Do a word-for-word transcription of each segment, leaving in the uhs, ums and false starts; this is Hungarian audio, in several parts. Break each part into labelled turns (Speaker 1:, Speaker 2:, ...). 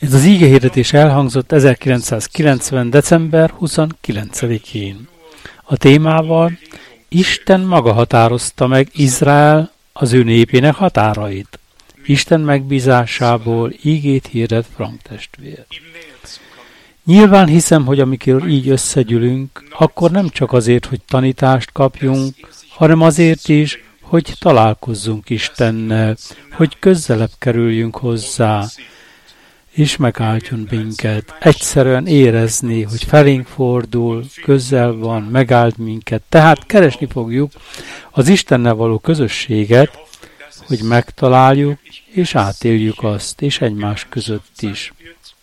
Speaker 1: Ez az ígehirdetés elhangzott ezerkilencszázkilencven. december huszonkilencedikén. A témával Isten maga határozta meg Izrael az ő népének határait. Isten megbízásából ígét hirdet Frank testvér. Nyilván hiszem, hogy amikor így összegyűlünk, akkor nem csak azért, hogy tanítást kapjunk, hanem azért is, hogy találkozzunk Istennel, hogy közelebb kerüljünk hozzá, és megáldjon minket. Egyszerűen érezni, hogy felénk fordul, közel van, megáld minket. Tehát keresni fogjuk az Istennel való közösséget, hogy megtaláljuk, és átéljük azt, és egymás között is.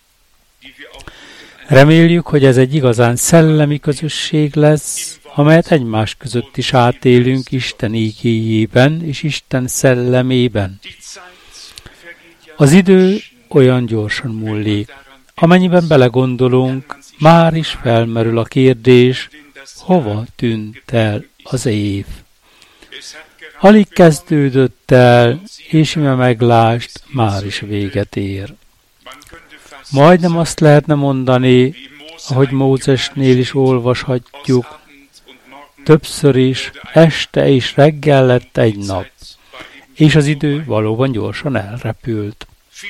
Speaker 1: Reméljük, hogy ez egy igazán szellemi közösség lesz, amelyet egymás között is átélünk Isten ígéjében és Isten szellemében. Az idő olyan gyorsan múlik. Amennyiben belegondolunk, már is felmerül a kérdés, hova tűnt el az év. Alig kezdődött el, és ime meglást már is véget ér. Majdnem azt lehetne mondani, ahogy Mózesnél is olvashatjuk, többször is, este és reggel lett egy nap, és az idő valóban gyorsan elrepült.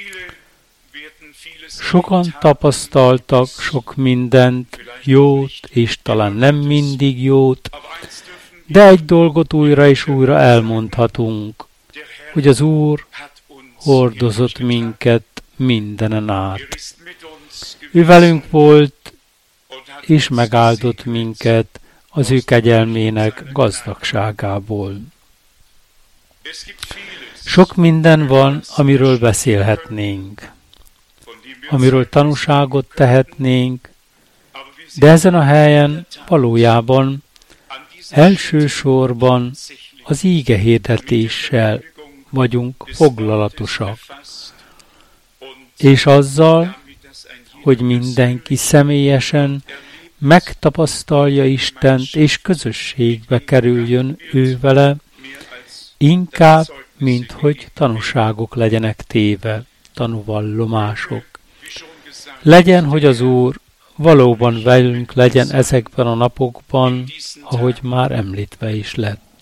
Speaker 1: Sokan tapasztaltak sok mindent, jót, és talán nem mindig jót, de egy dolgot újra és újra elmondhatunk, hogy az Úr hordozott minket mindenen át. Ő velünk volt, és megáldott minket az ő kegyelmének gazdagságából. Sok minden van, amiről beszélhetnénk, amiről tanúságot tehetnénk, de ezen a helyen valójában elsősorban az ígehirdetéssel vagyunk foglalatosak, és azzal, hogy mindenki személyesen megtapasztalja Istent, és közösségbe kerüljön ő vele, inkább, mint hogy tanúságok legyenek téve, tanúvallomások. Legyen, hogy az Úr valóban velünk legyen ezekben a napokban, ahogy már említve is lett.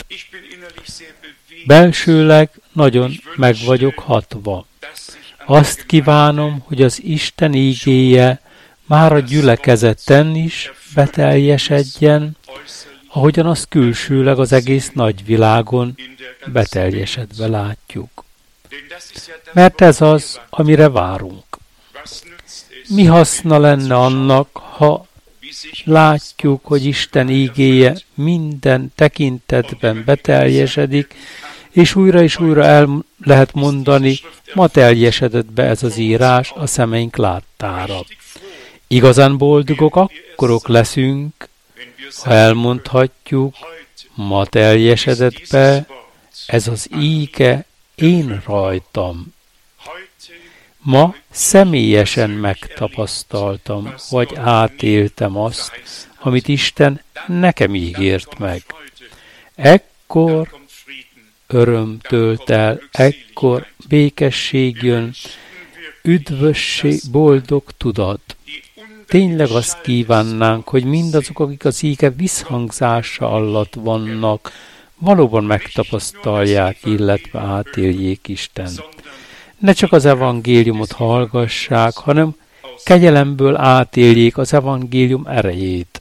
Speaker 1: Belsőleg nagyon meg vagyok hatva. Azt kívánom, hogy az Isten ígéje már a gyülekezeten is beteljesedjen, ahogyan azt külsőleg az egész nagyvilágon beteljesedve látjuk. Mert ez az, amire várunk. Mi haszna lenne annak, ha látjuk, hogy Isten ígéje minden tekintetben beteljesedik, és újra és újra el lehet mondani, ma teljesedett be ez az írás a szemeink láttára. Igazán boldogok akkorok leszünk, ha elmondhatjuk, ma teljesedett be ez az íge én rajtam. Ma személyesen megtapasztaltam, vagy átéltem azt, amit Isten nekem ígért meg. Ekkor öröm tölt el, ekkor békesség jön, üdvösség, boldog tudat. Tényleg azt kívánnánk, hogy mindazok, akik az íge visszhangzása alatt vannak, valóban megtapasztalják, illetve átéljék Istent. Ne csak az evangéliumot hallgassák, hanem kegyelemből átéljék az evangélium erejét.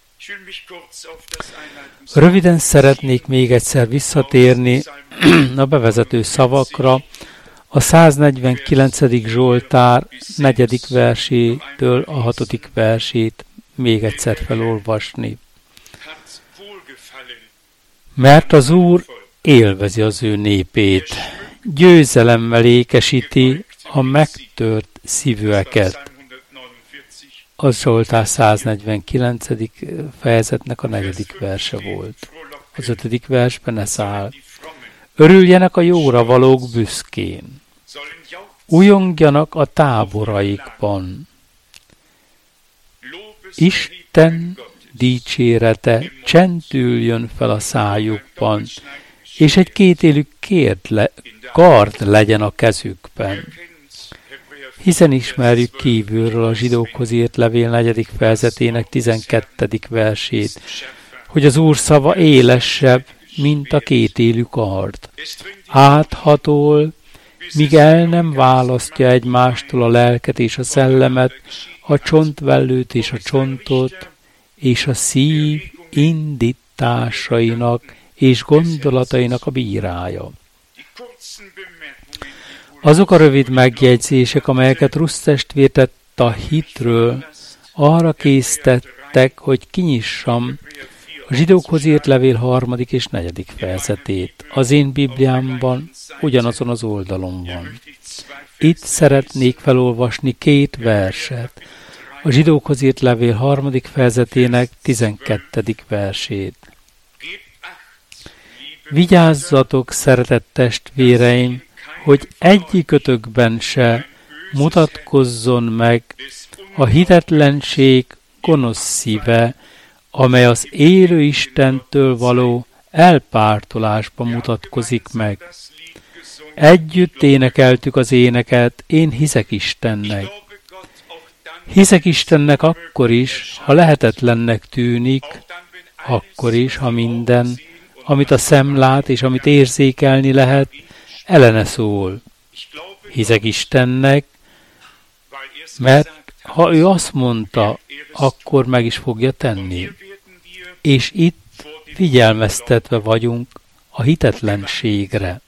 Speaker 1: Röviden szeretnék még egyszer visszatérni a bevezető szavakra, a száznegyvenkilencedik Zsoltár negyedik versétől a hatodik versét még egyszer felolvasni. Mert az Úr élvezi az ő népét, győzelemmel ékesíti a megtört szívűeket. Az Zsoltár száznegyvenkilencedik fejezetnek a negyedik verse volt. Az ötödik versben ez áll. Örüljenek a jóra valók büszkén. Újongjanak a táboraikban. Isten dicsérete csendüljön fel a szájukban, és egy kétélű le, kard legyen a kezükben. Hiszen ismerjük kívülről a zsidókhoz írt levél negyedik fejezetének tizenkettedik versét, hogy az Úr szava élesebb, mint a kétélű kard. Áthatol, míg el nem választja egymástól a lelket és a szellemet, a csontvellőt és a csontot, és a szív indításainak és gondolatainak a bírája. Azok a rövid megjegyzések, amelyeket Rusz testvér tett a hitről, arra késztettek, hogy kinyissam a zsidókhoz írt levél harmadik és negyedik fejezetét. Az én Bibliámban ugyanazon az oldalon van. Itt szeretnék felolvasni két verset, a zsidókhoz írt levél harmadik fejezetének tizenkettedik versét. Vigyázzatok, szeretett testvéreim, hogy egyikötökben se mutatkozzon meg a hitetlenség gonosz szíve, amely az élő Istentől való elpártolásba mutatkozik meg. Együtt énekeltük az éneket, én hiszek Istennek. Hiszek Istennek akkor is, ha lehetetlennek tűnik, akkor is, ha minden, amit a szem lát és amit érzékelni lehet, ellene szól. Hiszek Istennek, mert ha ő azt mondta, akkor meg is fogja tenni. És itt figyelmeztetve vagyunk a hitetlenségre.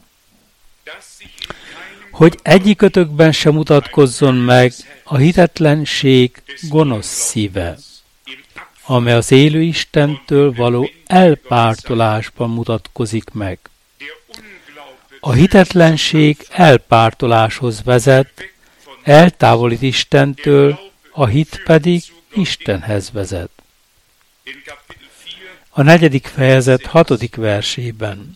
Speaker 1: Hogy egyikötökben sem mutatkozzon meg a hitetlenség gonosz szíve, amely az élő Istentől való elpártolásban mutatkozik meg. A hitetlenség elpártoláshoz vezet, eltávolít Istentől, a hit pedig Istenhez vezet. A negyedik fejezet hatodik versében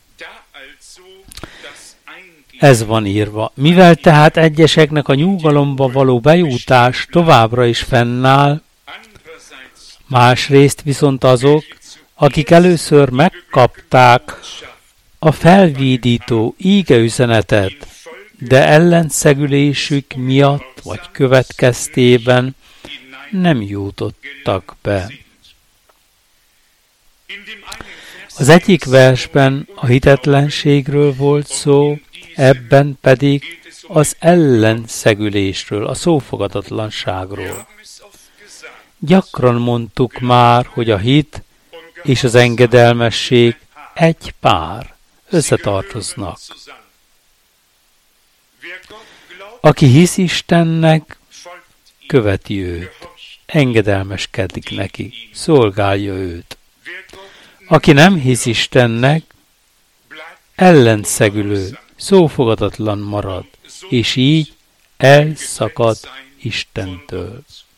Speaker 1: ez van írva. Mivel tehát egyeseknek a nyugalomba való bejutás továbbra is fennáll, másrészt viszont azok, akik először megkapták a felvidító ígeüzenetet, de ellenszegülésük miatt vagy következtében nem jutottak be. Az egyik versben a hitetlenségről volt szó, ebben pedig az ellenszegülésről, a szófogadatlanságról. Gyakran mondtuk már, hogy a hit és az engedelmesség egy pár, összetartoznak. Aki hisz Istennek, követi őt, engedelmeskedik neki, szolgálja őt. Aki nem hisz Istennek, ellenszegülő, szófogadatlan marad, és így elszakad Istentől.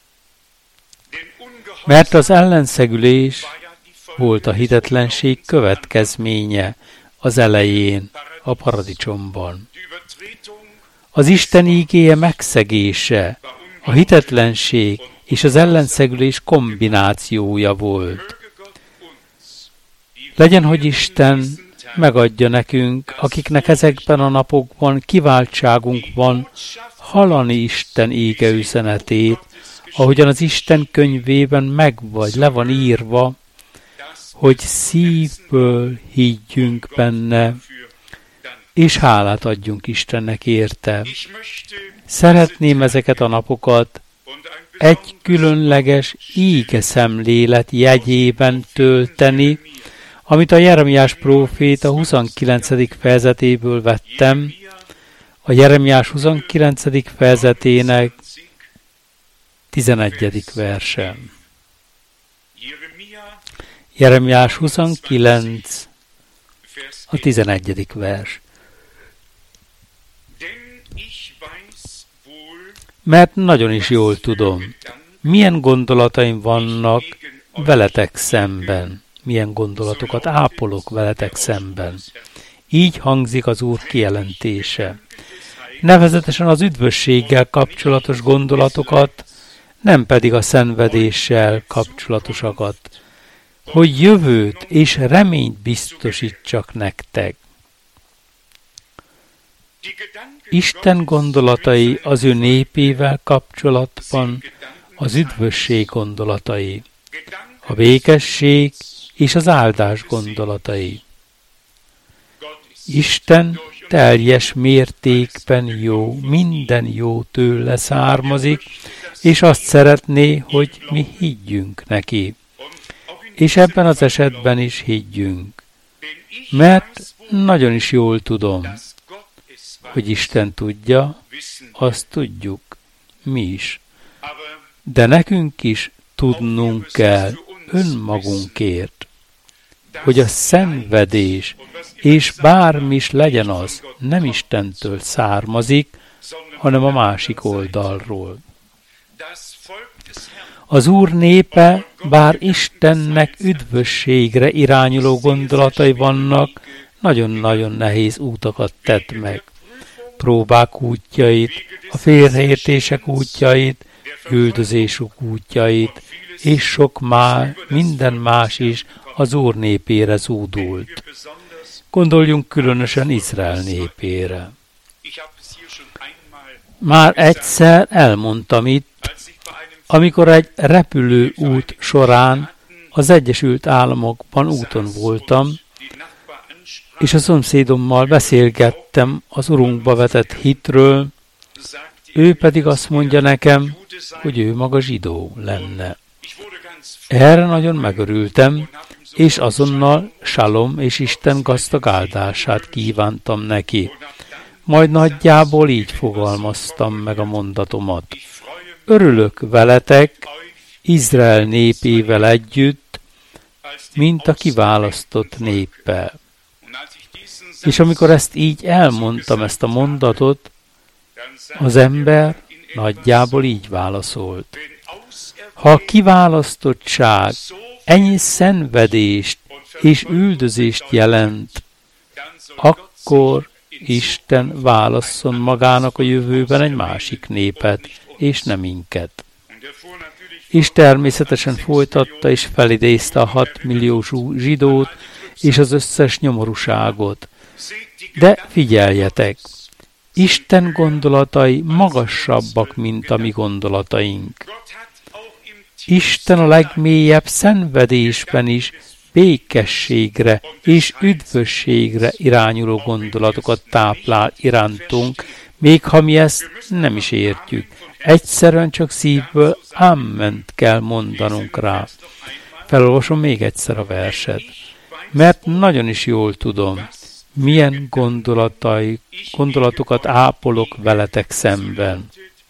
Speaker 1: Mert az ellenszegülés volt a hitetlenség következménye az elején, a paradicsomban. Az Isten ígéje megszegése, a hitetlenség és az ellenszegülés kombinációja volt. Legyen, hogy Isten megadja nekünk, akiknek ezekben a napokban kiváltságunk van, hallani Isten ége üzenetét, ahogyan az Isten könyvében megvagy, le van írva, hogy szívből higgyünk benne, és hálát adjunk Istennek érte. Szeretném ezeket a napokat egy különleges íge szemlélet jegyében tölteni, amit a Jeremiás próféta huszonkilencedik fejezetéből vettem, a Jeremiás huszonkilencedik fejezetének tizenegyedik verse. Jeremiás huszonkilenc, a tizenegyedik vers. Mert nagyon is jól tudom, milyen gondolataim vannak veletek szemben, milyen gondolatokat ápolok veletek szemben. Így hangzik az Úr kijelentése. Nevezetesen az üdvösséggel kapcsolatos gondolatokat, nem pedig a szenvedéssel kapcsolatosakat, hogy jövőt és reményt biztosítsak nektek. Isten gondolatai az ő népével kapcsolatban az üdvösség gondolatai, a békesség és az áldás gondolatai. Isten teljes mértékben jó, minden jó tőle származik, és azt szeretné, hogy mi higgyünk neki. És ebben az esetben is higgyünk. Mert nagyon is jól tudom, hogy Isten tudja, azt tudjuk, mi is. De nekünk is tudnunk kell önmagunkért, hogy a szenvedés, és bármi is legyen az, nem Istentől származik, hanem a másik oldalról. Az Úr népe, bár Istennek üdvösségre irányuló gondolatai vannak, nagyon-nagyon nehéz útakat tett meg. Próbák útjait, a félreértések útjait, üldözésük útjait, és sok más, minden más is az Úr népére zúdult. Gondoljunk különösen Izrael népére. Már egyszer elmondtam itt, amikor egy repülőút során az Egyesült Államokban úton voltam, és a szomszédommal beszélgettem az Urunkba vetett hitről, ő pedig azt mondja nekem, hogy ő maga zsidó lenne. Erre nagyon megörültem, és azonnal salom és Isten gazdag áldását kívántam neki. Majd nagyjából így fogalmaztam meg a mondatomat. Örülök veletek, Izrael népével együtt, mint a kiválasztott néppel. És amikor ezt így elmondtam, ezt a mondatot, az ember nagyjából így válaszolt. Ha a kiválasztottság ennyi szenvedést és üldözést jelent, akkor Isten válasszon magának a jövőben egy másik népet, és nem minket. És természetesen folytatta és felidézte a hat millió zsidót és az összes nyomorúságot. De figyeljetek! Isten gondolatai magasabbak, mint a mi gondolataink. Isten a legmélyebb szenvedésben is békességre és üdvösségre irányuló gondolatokat táplál irántunk, még ha mi ezt nem is értjük. Egyszerűen csak szívből áment kell mondanunk rá. Felolvasom még egyszer a verset, mert nagyon is jól tudom, milyen gondolatai, gondolatokat ápolok veletek szemben.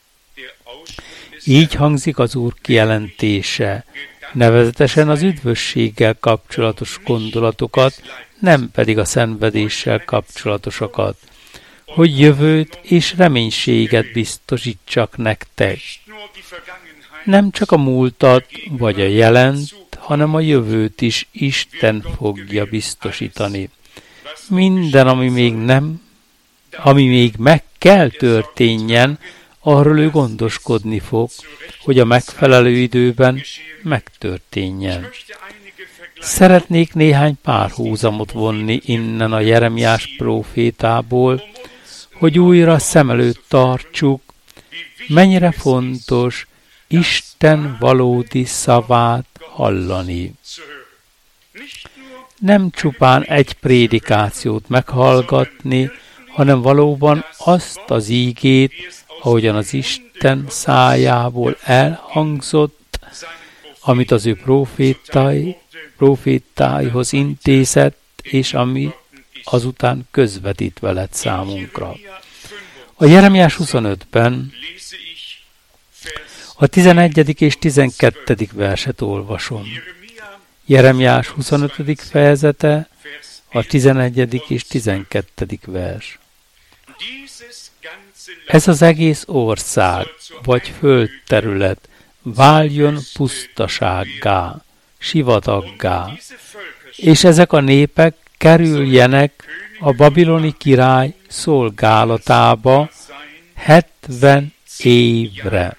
Speaker 1: Így hangzik az Úr kijelentése, nevezetesen az üdvösséggel kapcsolatos gondolatokat, nem pedig a szenvedéssel kapcsolatosakat, hogy jövőt és reménységet biztosítsak nektek. Nem csak a múltat vagy a jelent, hanem a jövőt is Isten fogja biztosítani. Minden, ami még nem, ami még meg kell történjen, arról ő gondoskodni fog, hogy a megfelelő időben megtörténjen. Szeretnék néhány párhuzamot vonni innen a Jeremiás prófétából, hogy újra szem előtt tartsuk, mennyire fontos Isten valódi szavát hallani. Nem csupán egy prédikációt meghallgatni, hanem valóban azt az ígét, ahogyan az Isten szájából elhangzott, amit az ő profétái, profétáihoz intézett, és ami azután közvetítve lett számunkra. A Jeremiás huszonötben a tizenegyedik és tizenkettedik verset olvasom. Jeremiás huszonötödik fejezete, a tizenegyedik és tizenkettedik vers. Ez az egész ország, vagy földterület váljon pusztasággá, sivataggá, és ezek a népek kerüljenek a babiloni király szolgálatába hetven évre.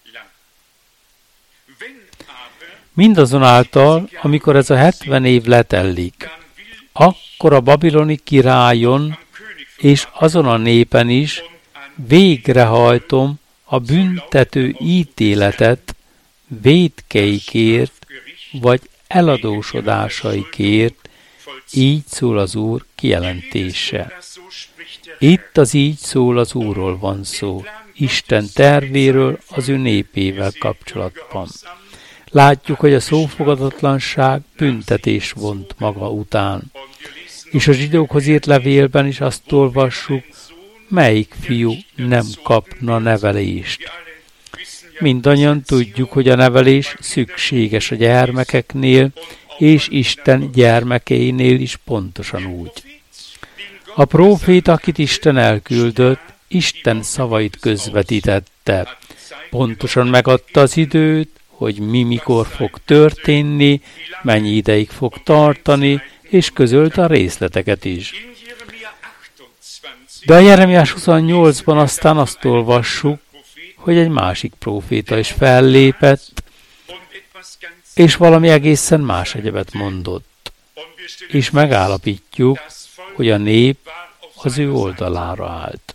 Speaker 1: Mindazonáltal, amikor ez a hetven év letellik, akkor a babiloni királyon és azon a népen is végrehajtom a büntető ítéletet vétkeikért, vagy eladósodásaikért, így szól az Úr kijelentése. Itt az így szól az Úrról van szó, Isten tervéről az ő népével kapcsolatban. Látjuk, hogy a szófogadatlanság büntetés vont maga után. És a zsidókhoz írt levélben is azt olvassuk, melyik fiú nem kapna nevelést. Mindannyian tudjuk, hogy a nevelés szükséges a gyermekeknél, és Isten gyermekeinél is pontosan úgy. A próféta, akit Isten elküldött, Isten szavait közvetítette. Pontosan megadta az időt, hogy mi mikor fog történni, mennyi ideig fog tartani, és közölte a részleteket is. De a Jeremiás huszonnyolcban aztán azt olvassuk, hogy egy másik próféta is fellépett, és valami egészen más egyebet mondott. És megállapítjuk, hogy a nép az ő oldalára állt.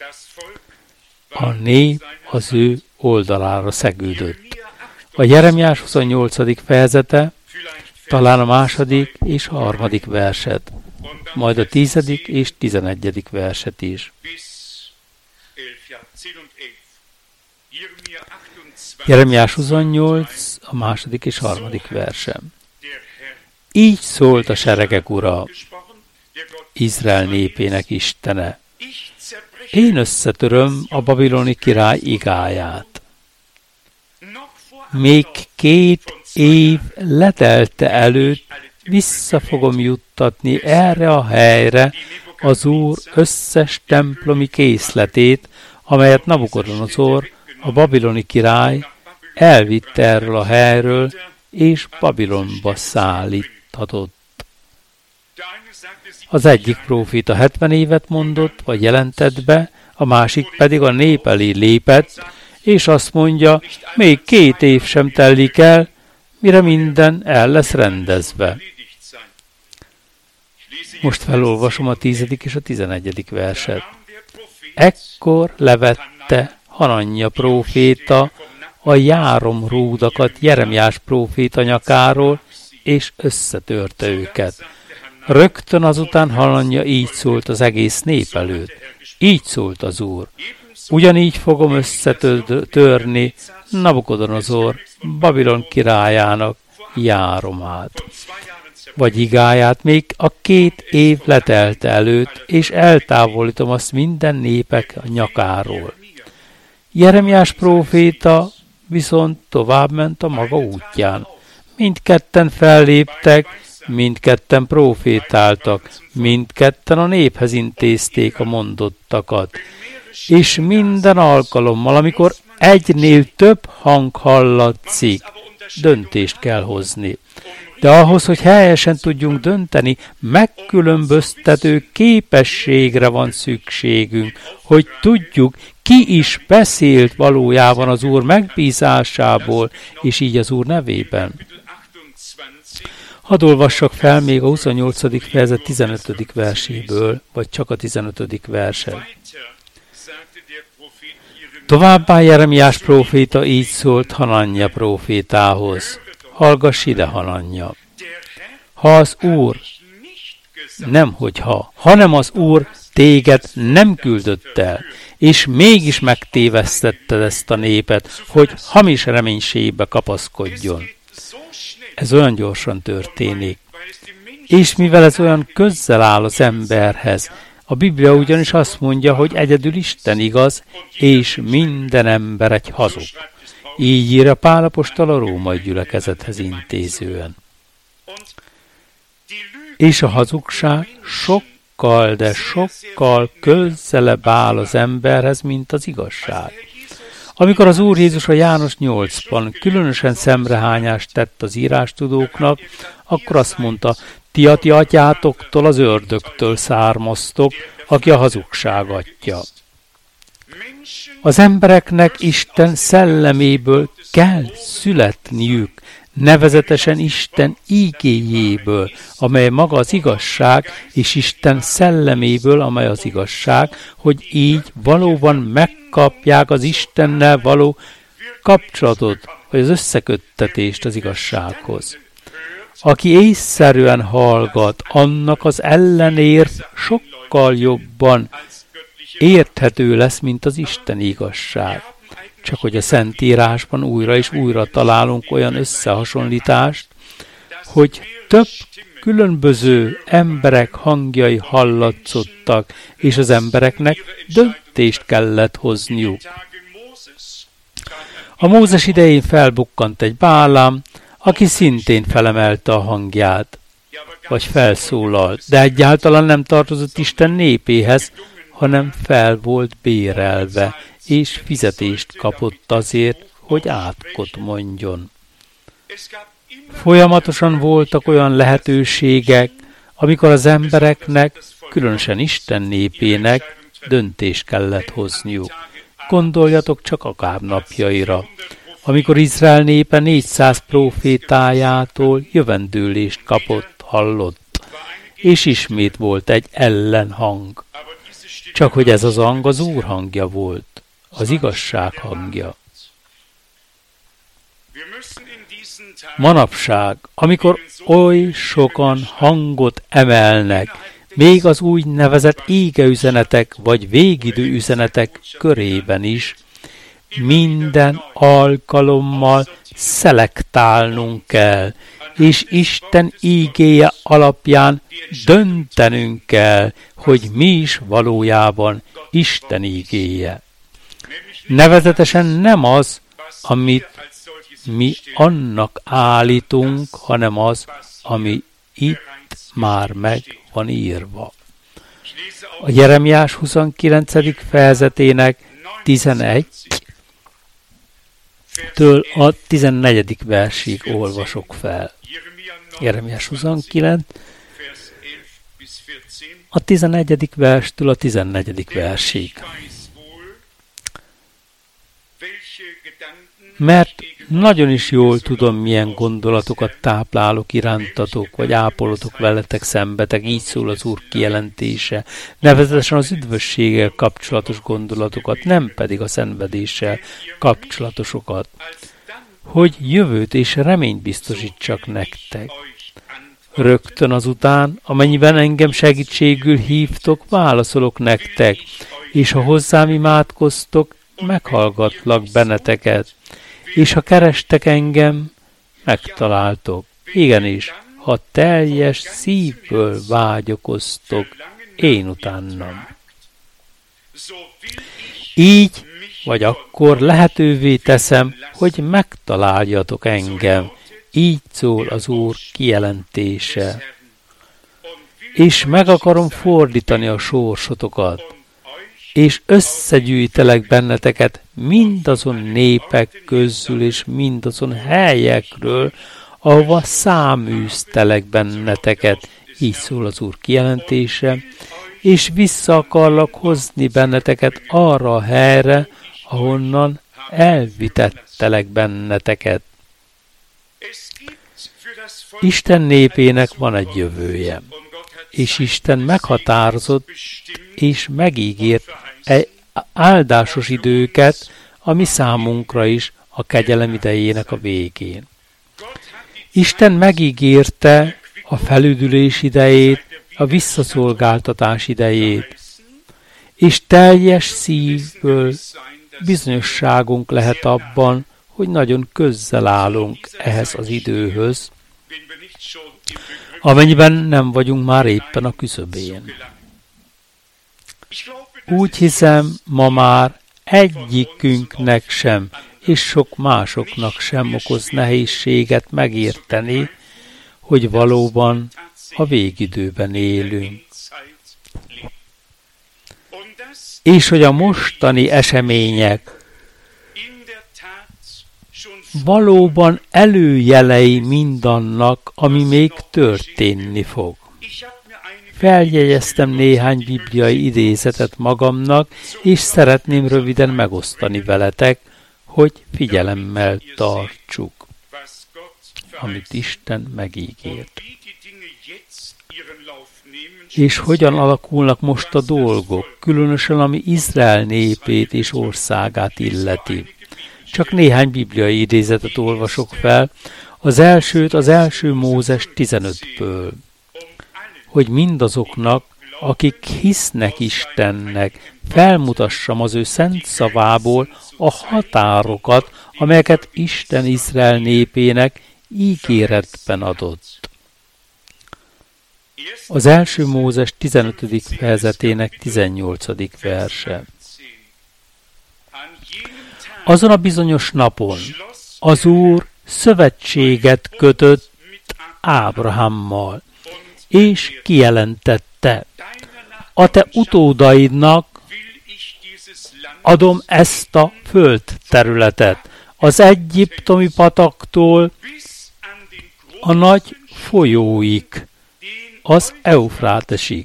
Speaker 1: A nép az ő oldalára szegődött. A Jeremiás huszonnyolcadik fejezete, talán a második és a harmadik verset, majd a tizedik és tizenegyedik verset is. Jeremiás huszonnyolc, a második és harmadik verse. Így szólt a seregek Ura, Izrael népének Istene. Én összetöröm a babiloni király igáját. Még két év letelte előtt vissza fogom juttatni erre a helyre az Úr összes templomi készletét, amelyet Nabukodonozor, a babiloni király elvitte erről a helyről, és Babilonba szállíthatott. Az egyik próféta hetven évet mondott, vagy jelentett be, a másik pedig a nép elé lépett, és azt mondja, még két év sem telik el, mire minden el lesz rendezve. Most felolvasom a tizedik és a tizenegyedik verset. Ekkor levette Hananja próféta a járom rúdakat Jeremiás próféta nyakáról, és összetörte őket. Rögtön azután Hananja így szólt az egész nép előtt. Így szólt az Úr. Ugyanígy fogom összetörni Nabukodonozor, Babilon királyának járomát, vagy igáját még a két év letelte előtt, és eltávolítom azt minden népek nyakáról. Jeremiás próféta viszont továbbment a maga útján. Mindketten felléptek, mindketten prófétáltak, mindketten a néphez intézték a mondottakat. És minden alkalommal, amikor egynél több hang hallatszik, döntést kell hozni. De ahhoz, hogy helyesen tudjunk dönteni, megkülönböztető képességre van szükségünk, hogy tudjuk, ki is beszélt valójában az Úr megbízásából, és így az Úr nevében. Hadd olvassak fel még a huszonnyolcadik fejezet tizenötödik verséből, vagy csak a tizenötödik verset. Továbbá Jeremiás próféta így szólt Hananja prófétához. Hallgass ide, Hananja! Ha az Úr, nem hogyha, hanem az Úr téged nem küldött el, és mégis megtévesztetted ezt a népet, hogy hamis reménységbe kapaszkodjon. Ez olyan gyorsan történik. És mivel ez olyan közel áll az emberhez, a Biblia ugyanis azt mondja, hogy egyedül Isten igaz, és minden ember egy hazug. Így ír a Pál apostol a római gyülekezethez intézően. És a hazugság sokkal, de sokkal közelebb áll az emberhez, mint az igazság. Amikor az Úr Jézus a János nyolcban különösen szemrehányást tett az írástudóknak, akkor azt mondta, ti a ti atyátoktól, az ördögtől származtok, aki a hazugság atya. Az embereknek Isten szelleméből kell születniük, nevezetesen Isten ígéjéből, amely maga az igazság, és Isten szelleméből, amely az igazság, hogy így valóban megkapják az Istennel való kapcsolatot, vagy az összeköttetést az igazsághoz. Aki észszerűen hallgat, annak az ellenérv sokkal jobban érthető lesz, mint az Isten igazság. Csak hogy a Szentírásban újra és újra találunk olyan összehasonlítást, hogy több különböző emberek hangjai hallatszottak, és az embereknek döntést kellett hozniuk. A Mózes idején felbukkant egy Bálám, aki szintén felemelte a hangját, vagy felszólalt, de egyáltalán nem tartozott Isten népéhez, hanem fel volt bérelve, és fizetést kapott azért, hogy átkot mondjon. Folyamatosan voltak olyan lehetőségek, amikor az embereknek, különösen Isten népének döntést kellett hozniuk. Gondoljatok csak Akáb napjaira, amikor Izrael népe négyszáz prófétájától jövendőlést kapott, hallott, és ismét volt egy ellenhang. Csak hogy ez az hang az Úr hangja volt, az igazság hangja. Manapság, amikor oly sokan hangot emelnek, még az úgynevezett égeüzenetek vagy végidő üzenetek körében is, minden alkalommal szelektálnunk kell, és Isten ígéje alapján döntenünk kell, hogy mi is valójában Isten ígéje. Nevezetesen nem az, amit mi annak állítunk, hanem az, ami itt már meg van írva. A Jeremiás huszonkilencedik fejezetének tizenegytől a tizennegyedik versig olvasok fel. Jeremiás huszonkilenc, a tizennegyedik verstől a tizennegyedik versig. Mert nagyon is jól tudom, milyen gondolatokat táplálok irántatok, vagy ápolotok veletek szembetek, így szól az Úr kijelentése, nevezetesen az üdvösséggel kapcsolatos gondolatokat, nem pedig a szenvedéssel kapcsolatosokat, hogy jövőt és reményt biztosítsak nektek. Rögtön azután, amennyiben engem segítségül hívtok, válaszolok nektek, és ha hozzám imádkoztok, meghallgatlak benneteket, és ha kerestek engem, megtaláltok. Igenis, ha teljes szívből vágyakoztok, én utánam. Így vagy akkor lehetővé teszem, hogy megtaláljatok engem. Így szól az Úr kijelentése. És meg akarom fordítani a sorsotokat, és összegyűjtelek benneteket mindazon népek közül, és mindazon helyekről, ahova száműztelek benneteket, így szól az Úr kijelentése, és vissza akarlak hozni benneteket arra a helyre, ahonnan elvitettelek benneteket. Isten népének van egy jövője, és Isten meghatározott és megígért egy áldásos időket, ami számunkra is a kegyelem idejének a végén. Isten megígérte a felüdülés idejét, a visszaszolgáltatás idejét, és teljes szívből bizonyosságunk lehet abban, hogy nagyon közel állunk ehhez az időhöz, amennyiben nem vagyunk már éppen a küszöbén. Úgy hiszem, ma már egyikünknek sem, és sok másoknak sem okoz nehézséget megérteni, hogy valóban a végidőben élünk. És hogy a mostani események valóban előjelei mindannak, ami még történni fog. feljegyeztem néhány bibliai idézetet magamnak, és szeretném röviden megosztani veletek, hogy figyelemmel tartsuk, amit Isten megígért. És hogyan alakulnak most a dolgok, különösen ami Izrael népét és országát illeti. Csak néhány bibliai idézetet olvasok fel, az elsőt az első Mózes tizenötből, hogy mindazoknak, akik hisznek Istennek, felmutassam az ő szent szavából a határokat, amelyeket Isten Izrael népének ígéretben adott. Az első Mózes tizenötödik fejezetének tizennyolcadik verse. Azon a bizonyos napon az Úr szövetséget kötött Ábrahámmal, és kijelentette, a te utódaidnak adom ezt a földterületet, az egyiptomi pataktól a nagy folyóig, az Eufrátesig.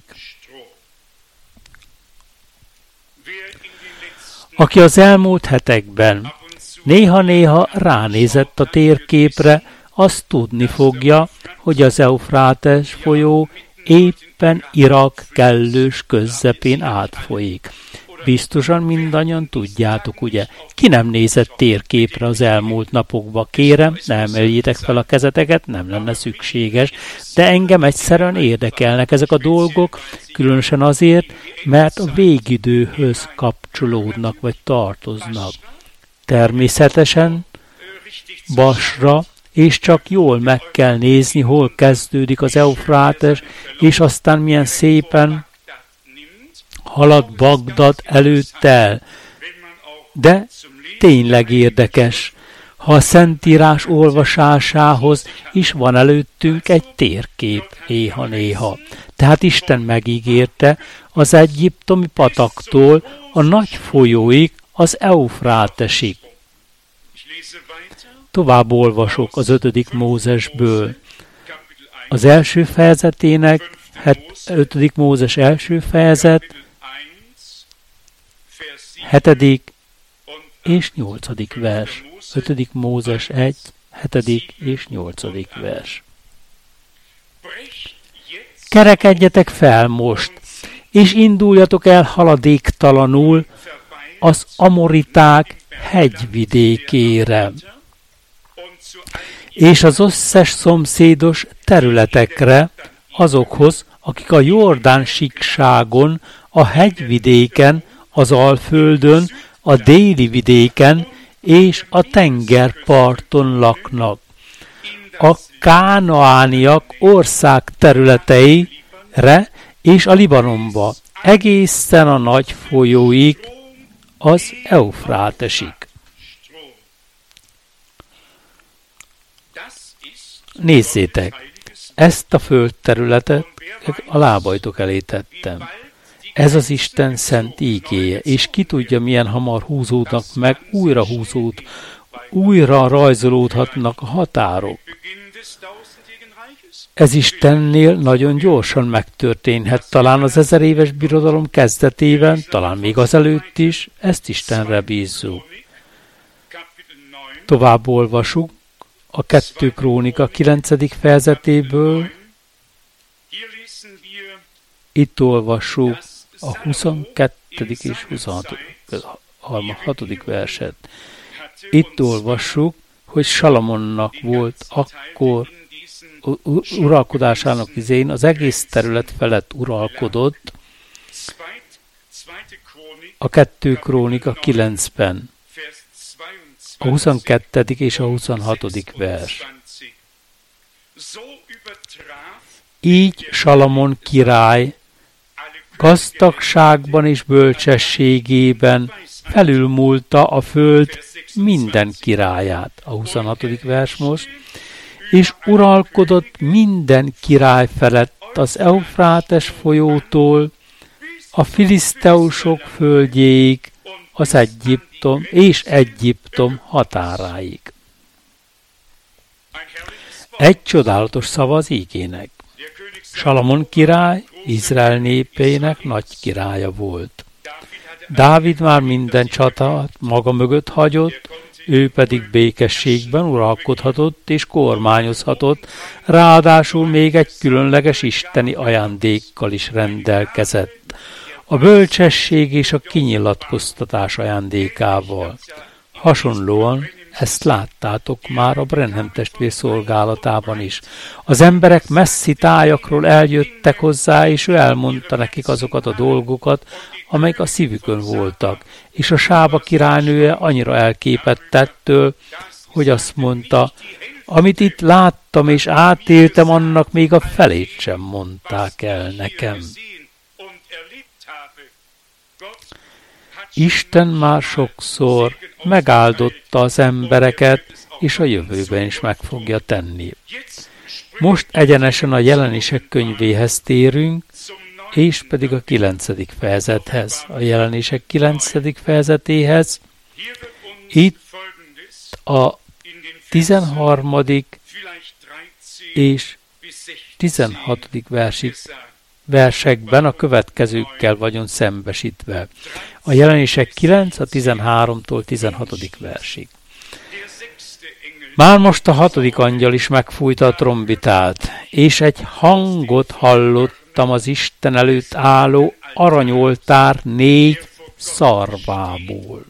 Speaker 1: Aki az elmúlt hetekben néha-néha ránézett a térképre, azt tudni fogja, hogy az Eufrátes folyó éppen Irak kellős közepén átfolyik. Biztosan mindannyian tudjátok, ugye? Ki nem nézett térképre az elmúlt napokban? Kérem, ne emeljétek fel a kezeteket, nem lenne szükséges, de engem egyszerűen érdekelnek ezek a dolgok, különösen azért, mert a végidőhöz kapcsolódnak vagy tartoznak. Természetesen Basra, és csak jól meg kell nézni, hol kezdődik az Eufrátes, és aztán milyen szépen halad Bagdad előtt el. De tényleg érdekes, ha a Szentírás olvasásához is van előttünk egy térkép néha-néha. Tehát Isten megígérte az egyiptomi pataktól a nagy folyóig az Eufrátesig. Tovább olvasok az ötödik Mózesből. Az első fejezetének, ötödik Mózes első fejezet, hetedik és nyolcadik vers. ötödik Mózes egy, hetedik és nyolcadik vers. Kerekedjetek fel most, és induljatok el haladéktalanul az amoriták hegyvidékére, és az összes szomszédos területekre, azokhoz, akik a Jordán síkságon, a hegyvidéken, az Alföldön, a déli vidéken és a tengerparton laknak. A kánaániak ország területeire és a Libanonba, egészen a nagy folyóig, az Eufrátesig. Nézzétek, ezt a földterületet a lábajtok elé tettem. Ez az Isten szent ígéje, és ki tudja, milyen hamar húzódnak meg, újra húzód, újra rajzolódhatnak a határok. Ez Istennél nagyon gyorsan megtörténhet, talán az ezer éves birodalom kezdetében, talán még azelőtt is, ezt Istenre bízzuk. Tovább olvasunk a kettő Krónika kilencedik fejezetéből, itt olvassuk a huszonkettedik és huszonhatodik verset. Itt olvassuk, hogy Salamonnak volt akkor uralkodásának izén, az egész terület felett uralkodott, a kettő Krónika kilencben, a huszonkettedik és a huszonhatodik vers. Így Salamon király gazdagságban és bölcsességében felülmúlta a föld minden királyát, a huszonhatodik vers most, és uralkodott minden király felett az Eufrátes folyótól a filiszteusok földjéig, az Egyiptom és Egyiptom határáig. Egy csodálatos szava az ígének. Salamon király Izrael népeinek nagy királya volt. Dávid már minden csatát maga mögött hagyott, ő pedig békességben uralkodhatott és kormányozhatott, ráadásul még egy különleges isteni ajándékkal is rendelkezett, a bölcsesség és a kinyilatkoztatás ajándékával. Hasonlóan ezt láttátok már a Branham testvér szolgálatában is. Az emberek messzi tájakról eljöttek hozzá, és ő elmondta nekik azokat a dolgokat, amelyek a szívükön voltak, és a Sába királynője annyira elképett ettől, hogy azt mondta, amit itt láttam és átéltem, annak még a felét sem mondták el nekem. Isten már sokszor megáldotta az embereket, és a jövőben is meg fogja tenni. Most egyenesen a Jelenések könyvéhez térünk, és pedig a kilencedik fejezethez, a Jelenések kilencedik fejezetéhez. Itt a tizenharmadik és tizenhatodik versig, versekben a következőkkel vagyunk szembesítve. A Jelenések kilenc a tizenháromtól tizenhatodik versig. Már most a hatodik angyal is megfújta a trombitát, és egy hangot hallottam az Isten előtt álló aranyoltár négy szarvából,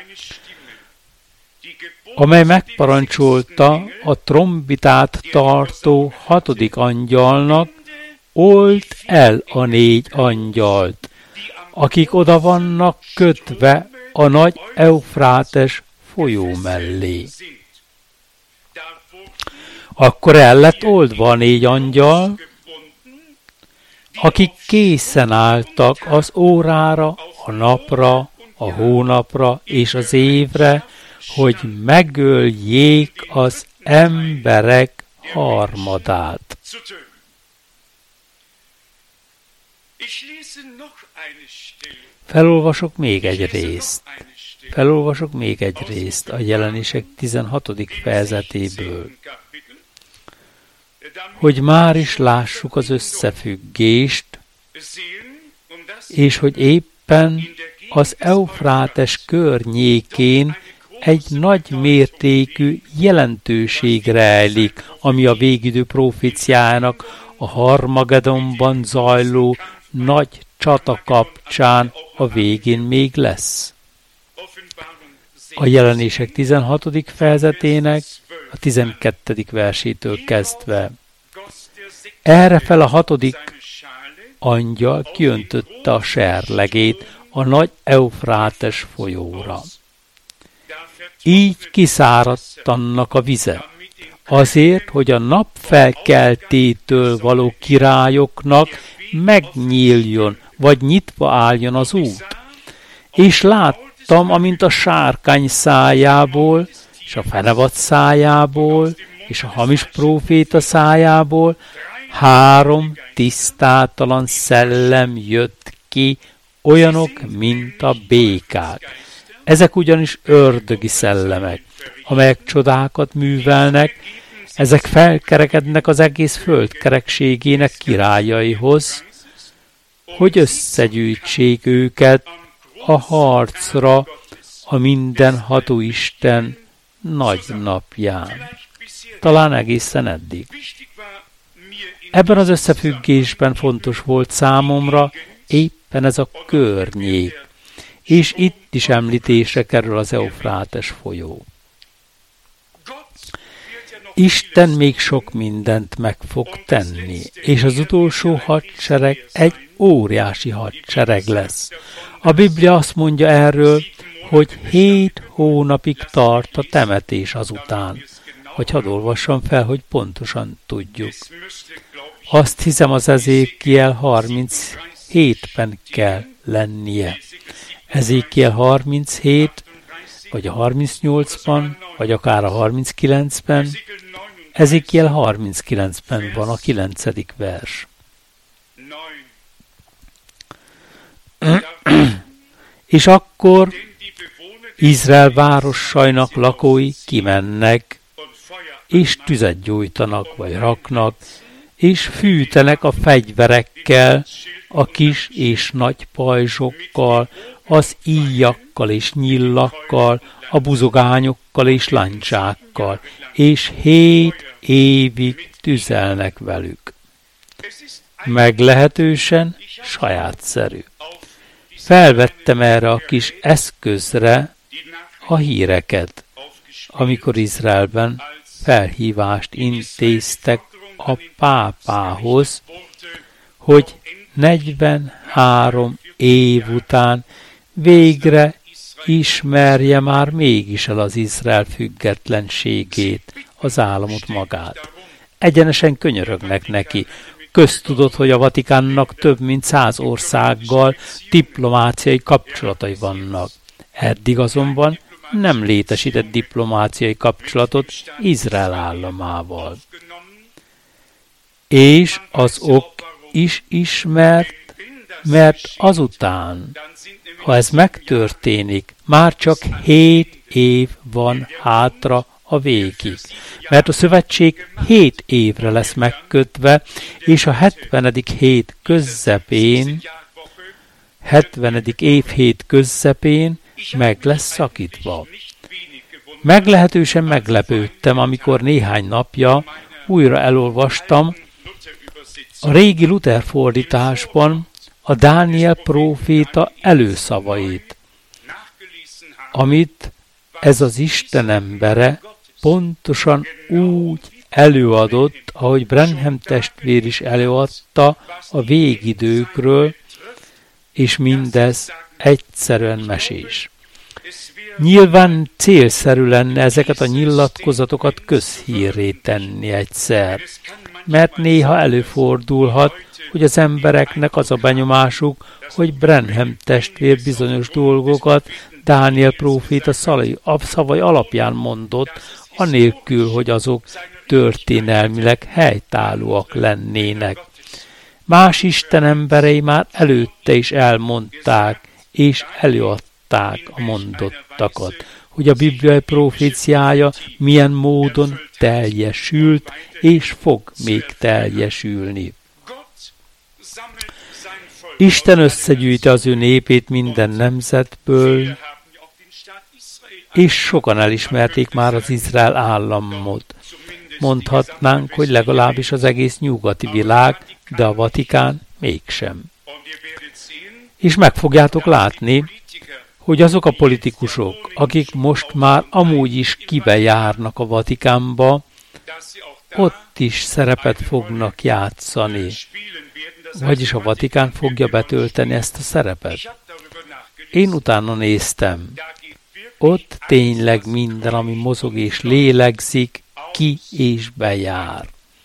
Speaker 1: amely megparancsolta a trombitát tartó hatodik angyalnak, old el a négy angyalt, akik oda vannak kötve a nagy Eufrátes folyó mellé. Akkor el lett oldva a négy angyal, akik készen álltak az órára, a napra, a hónapra és az évre, hogy megöljék az emberek harmadát. Felolvasok még egy részt. Felolvasok még egy részt a Jelenések tizenhatodik fejezetéből, hogy már is lássuk az összefüggést, és hogy éppen az Eufrátes környékén egy nagy mértékű jelentőség rejlik, ami a végidő proféciájának a Harmagedonban zajló nagy csata kapcsán a végén még lesz. A Jelenések tizenhatodik fejezetének a tizenkettedik versétől kezdve. Erre fel a hatodik angyal kiöntötte a serlegét a nagy Eufrátes folyóra. Így kiszáradt annak a vize, azért, hogy a nap felkeltétől való királyoknak megnyíljon, vagy nyitva álljon az út. És láttam, amint a sárkány szájából, és a fenevad szájából, és a hamis próféta szájából három tisztátalan szellem jött ki, olyanok, mint a békák. Ezek ugyanis ördögi szellemek, amelyek csodákat művelnek, ezek felkerekednek az egész föld kerekségének királyaihoz, hogy összegyűjtsék őket a harcra a mindenható Isten nagy napján. Talán egészen eddig. Ebben az összefüggésben fontos volt számomra éppen ez a környék, és itt is említésre kerül az Eufrátes folyó. Isten még sok mindent meg fog tenni, és az utolsó hadsereg egy óriási hadsereg lesz. A Biblia azt mondja erről, hogy hét hónapig tart a temetés azután. Hogy hadd olvassam fel, hogy pontosan tudjuk. Azt hiszem, az Ezékiel harminchétben kell lennie. Ezékiel harminchét, vagy a harmincnyolcban, vagy akár a harminckilencben. Ezékiel harminckilencben van a kilencedik vers. És akkor Izrael városainak lakói kimennek, és tüzet gyújtanak, vagy raknak, és fűtenek a fegyverekkel, a kis és nagy pajzsokkal, az íjakkal és nyillakkal, a buzogányokkal és lancsákkal, és hét évig tüzelnek velük. Meglehetősen sajátszerű. Felvettem erre a kis eszközre a híreket, amikor Izraelben felhívást intéztek a pápához, hogy negyvenhárom év után végre ismerje már mégis el az Izrael függetlenségét, az államot magát. Egyenesen könyörögnek neki. Köztudott, hogy a Vatikánnak több mint száz országgal diplomáciai kapcsolatai vannak. Eddig azonban nem létesített diplomáciai kapcsolatot Izrael államával. És az ok is ismert, mert azután, ha ez megtörténik, már csak hét év van hátra a végig. Mert a szövetség hét évre lesz megkötve, és a hetvenedik hét közepén, hetvenedik évhét közepén meg lesz szakítva. Meglehetősen meglepődtem, amikor néhány napja újra elolvastam a régi Luther fordításban a Dániel próféta előszavait, amit ez az Isten embere pontosan úgy előadott, ahogy Branham testvér is előadta a végidőkről, és mindez egyszerűen mesés. Nyilván célszerű lenne ezeket a nyilatkozatokat közhírré tenni egyszer, mert néha előfordulhat, hogy az embereknek az a benyomásuk, hogy Branham testvér bizonyos dolgokat Dániel próféta szavai alapján mondott, anélkül, hogy azok történelmileg helytállóak lennének. Más Isten emberei már előtte is elmondták, és előadták a mondottakat, hogy a bibliai proféciája milyen módon teljesült, és fog még teljesülni. Isten összegyűjti az ő népét minden nemzetből, és sokan elismerték már az Izrael államot. Mondhatnánk, hogy legalábbis az egész nyugati világ, de a Vatikán mégsem. És meg fogjátok látni, hogy azok a politikusok, akik most már amúgy is kibejárnak a Vatikánba, ott is szerepet fognak játszani. Vagyis a Vatikán fogja betölteni ezt a szerepet. Én utána néztem. Ott tényleg minden, ami mozog és lélegzik, ki és bejár.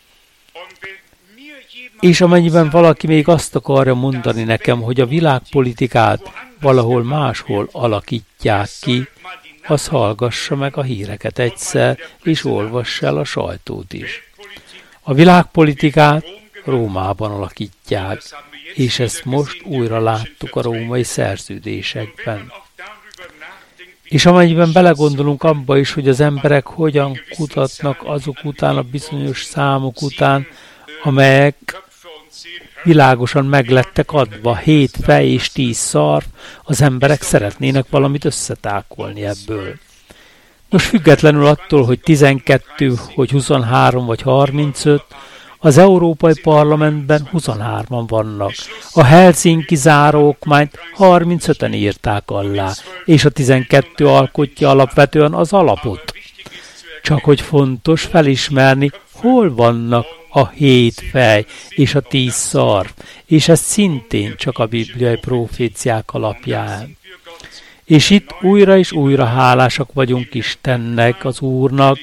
Speaker 1: És amennyiben valaki még azt akarja mondani nekem, hogy a világpolitikát valahol máshol alakítják ki, az hallgassa meg a híreket egyszer, és olvassa el a sajtót is. A világpolitikát Rómában alakítják, és ezt most újra láttuk a római szerződésekben. És amennyiben belegondolunk abba is, hogy az emberek hogyan kutatnak azok után, a bizonyos számok után, amelyek világosan meglettek adva, hét fej és tíz szarv, az emberek szeretnének valamit összetákolni ebből. Nos, függetlenül attól, hogy tizenkettő, hogy huszonhárom vagy harmincöt, az Európai Parlamentben huszonhárman vannak. A Helsinki záróokmányt harmincöten írták alá, és a tizenkettő alkotja alapvetően az alapot. Csak hogy fontos felismerni, hol vannak a hét fej és a tíz szarv, és ez szintén csak a bibliai proféciák alapján. És itt újra és újra hálásak vagyunk Istennek, az Úrnak,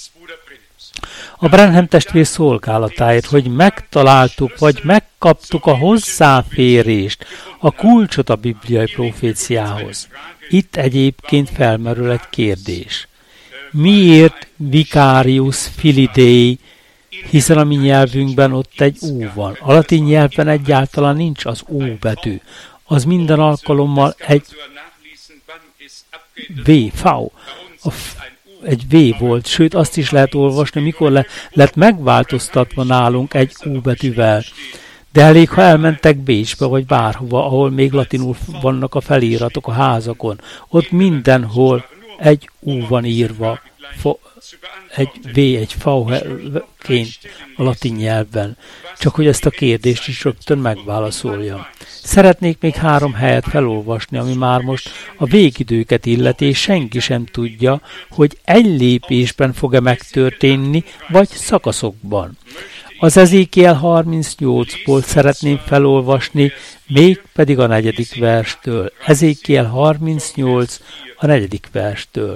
Speaker 1: a Branham testvér szolgálatáért, hogy megtaláltuk, vagy megkaptuk a hozzáférést, a kulcsot a bibliai proféciához. Itt egyébként felmerül egy kérdés. Miért Vicarius Filidei, hiszen a mi nyelvünkben ott egy ú van. A latin nyelven egyáltalán nincs az ú betű. Az minden alkalommal egy vé, V. A egy V volt, sőt azt is lehet olvasni, mikor le, lett megváltoztatva nálunk egy U betűvel. De elég, ha elmentek Bécsbe, vagy bárhova, ahol még latinul vannak a feliratok a házakon. Ott mindenhol egy U van írva, egy V, egy V-ként a latin nyelvben. Csak hogy ezt a kérdést is rögtön megválaszoljam. Szeretnék még három helyet felolvasni, ami már most a végidőket illeti, és senki sem tudja, hogy egy lépésben fog-e megtörténni, vagy szakaszokban. Az Ezékiel harmincnyolcból szeretném felolvasni, mégpedig a negyedik verstől. Ezékiel harmincnyolc a negyedik verstől.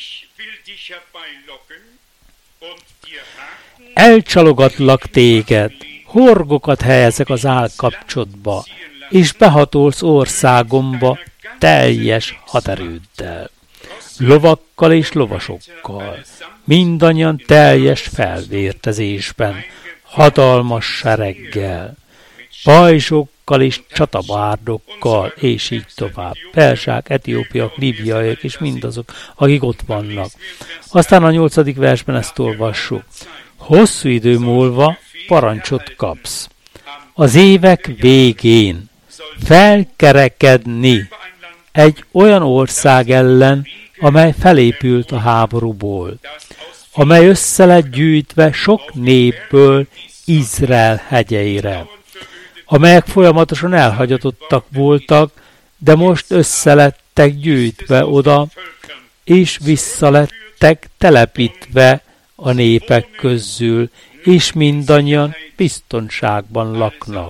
Speaker 1: Elcsalogatlak téged, horgokat helyezek az állkapcsodba, és behatolsz országomba teljes haderőddel, lovakkal és lovasokkal, mindannyian teljes felvértezésben, hatalmas sereggel, pajzsokkal és csatabárdokkal, és így tovább. Persák, etiópiak, líbiaiak és mindazok, akik ott vannak. Aztán a nyolcadik versben ezt olvassuk. Hosszú idő múlva parancsot kapsz. Az évek végén felkerekedni egy olyan ország ellen, amely felépült a háborúból, amely össze lett gyűjtve sok népből Izrael hegyeire, amelyek folyamatosan elhagyatottak voltak, de most össze lettek gyűjtve oda, és vissza lettek telepítve a népek közül, és mindannyian biztonságban laknak.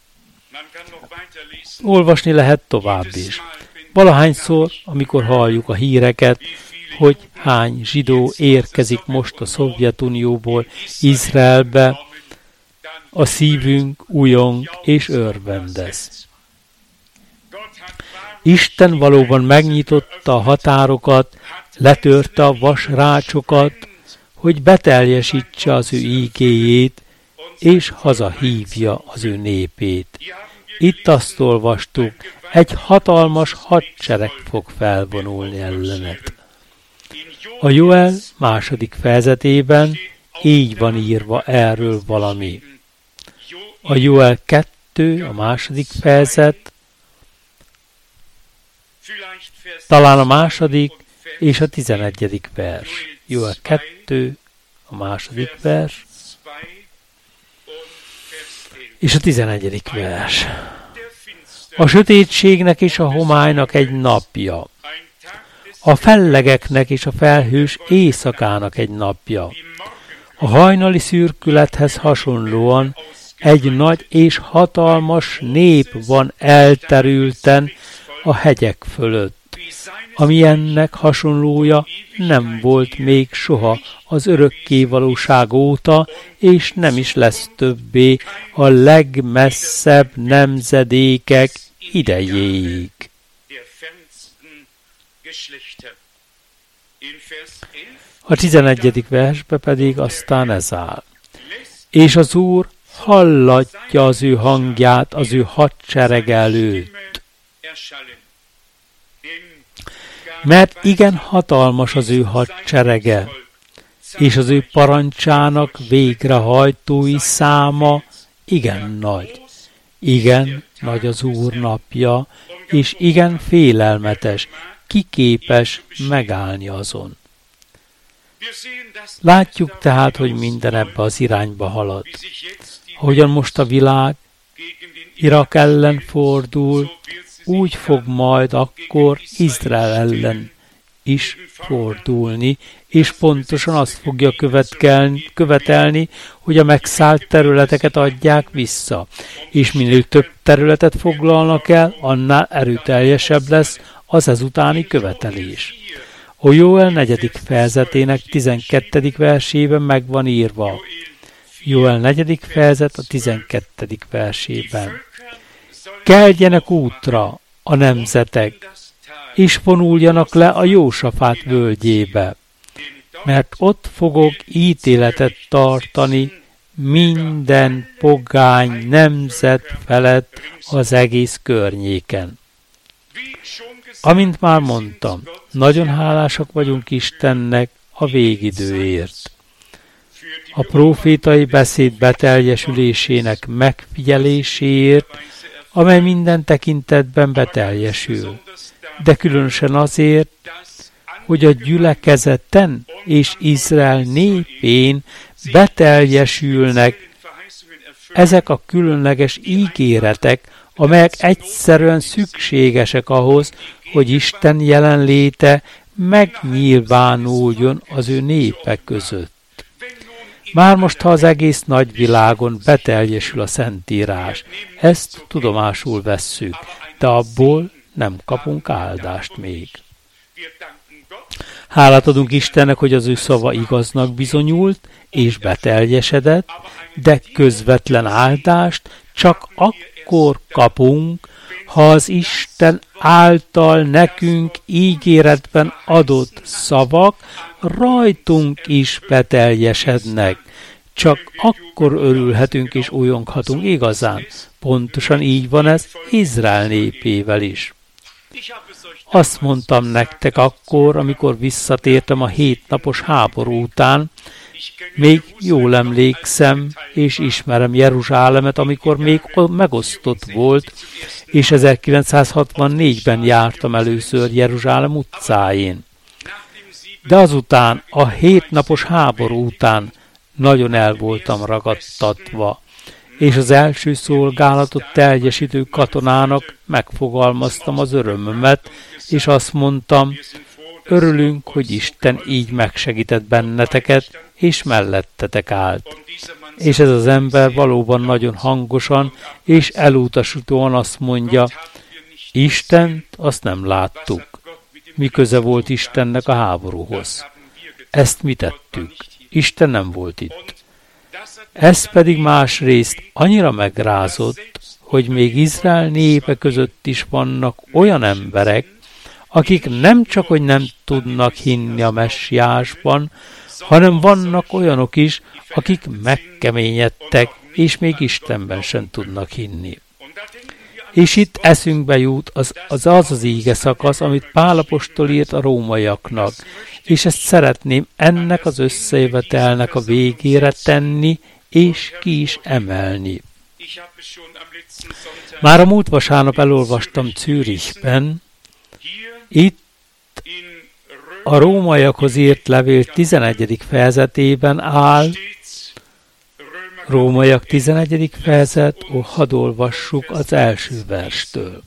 Speaker 1: Olvasni lehet tovább is. Valahányszor, amikor halljuk a híreket, hogy hány zsidó érkezik most a Szovjetunióból Izraelbe, a szívünk újong és örvendez. Isten valóban megnyitotta a határokat, letörte a vasrácsokat, hogy beteljesítse az ő ígéjét, és hazahívja az ő népét. Itt azt olvastuk, egy hatalmas hadsereg fog felvonulni ellenet. A Joel második fejezetében így van írva erről valami. A Joel kettő, a második fejezet, talán a második és a tizenegyedik vers. Joel kettő, a második vers, és a tizenegyedik vers. A sötétségnek és a homálynak egy napja, a fellegeknek és a felhős éjszakának egy napja. A hajnali szürkülethez hasonlóan egy nagy és hatalmas nép van elterülten a hegyek fölött, ami ennek hasonlója nem volt még soha az örökkévalóság óta, és nem is lesz többé a legmesszebb nemzedékek idejéig. A tizenegyedik versbe pedig aztán ez áll. És az Úr hallatja az ő hangját az ő hadsereg előtt. Mert igen hatalmas az ő hadserege, és az ő parancsának végrehajtói száma igen nagy. Igen nagy az Úr napja, és igen félelmetes, ki képes megállni azon. Látjuk tehát, hogy minden ebbe az irányba halad. Ahogyan most a világ Irak ellen fordul, úgy fog majd akkor Izrael ellen is fordulni, és pontosan azt fogja követelni, hogy a megszállt területeket adják vissza. És minél több területet foglalnak el, annál erőteljesebb lesz az ezutáni követelés. A Joel negyedik fejezetének tizenkettedik versében meg van írva. Joel negyedik fejezet a tizenkettedik versében. Keljenek útra a nemzetek, és vonuljanak le a Jósafát völgyébe, mert ott fogok ítéletet tartani minden pogány nemzet felett az egész környéken. Amint már mondtam, nagyon hálásak vagyunk Istennek a végidőért. A prófétai beszéd beteljesülésének megfigyeléséért, amely minden tekintetben beteljesül, de különösen azért, hogy a gyülekezeten és Izrael népén beteljesülnek ezek a különleges ígéretek, amelyek egyszerűen szükségesek ahhoz, hogy Isten jelenléte megnyilvánuljon az ő népe között. Már most, ha az egész nagyvilágon beteljesül a Szentírás, ezt tudomásul vesszük, de abból nem kapunk áldást még. Hálát adunk Istennek, hogy az ő szava igaznak bizonyult és beteljesedett, de közvetlen áldást csak akkor kapunk, ha az Isten által nekünk ígéretben adott szavak rajtunk is beteljesednek. Csak akkor örülhetünk és újonghatunk igazán. Pontosan így van ez Izrael népével is. Azt mondtam nektek akkor, amikor visszatértem a hétnapos háború után, még jól emlékszem, és ismerem Jeruzsálemet, amikor még megosztott volt, és ezerkilencszázhatvannégyben jártam először Jeruzsálem utcáin. De azután, a hétnapos háború után nagyon el voltam ragadtatva, és az első szolgálatot teljesítő katonának megfogalmaztam az örömömet, és azt mondtam, örülünk, hogy Isten így megsegített benneteket, és mellettetek állt. És ez az ember valóban nagyon hangosan és elutasítóan azt mondja, Istent azt nem láttuk. Mi köze volt Istennek a háborúhoz? Ezt mi tettük? Isten nem volt itt. Ez pedig másrészt annyira megrázott, hogy még Izrael népe között is vannak olyan emberek, akik nem csak, hogy nem tudnak hinni a messiásban, hanem vannak olyanok is, akik megkeményedtek, és még Istenben sem tudnak hinni. És itt eszünkbe jut az az, az, az íge szakasz, amit Pál apostol írt a rómaiaknak, és ezt szeretném ennek az összejövetelnek a végére tenni, és ki is emelni. Már a múlt vasárnap elolvastam Zürichben, itt a rómaiakhoz írt levél tizenegyedik fejezetében áll, Rómaiak tizenegyedik fejezet, ó, hadd olvassuk az első verstől.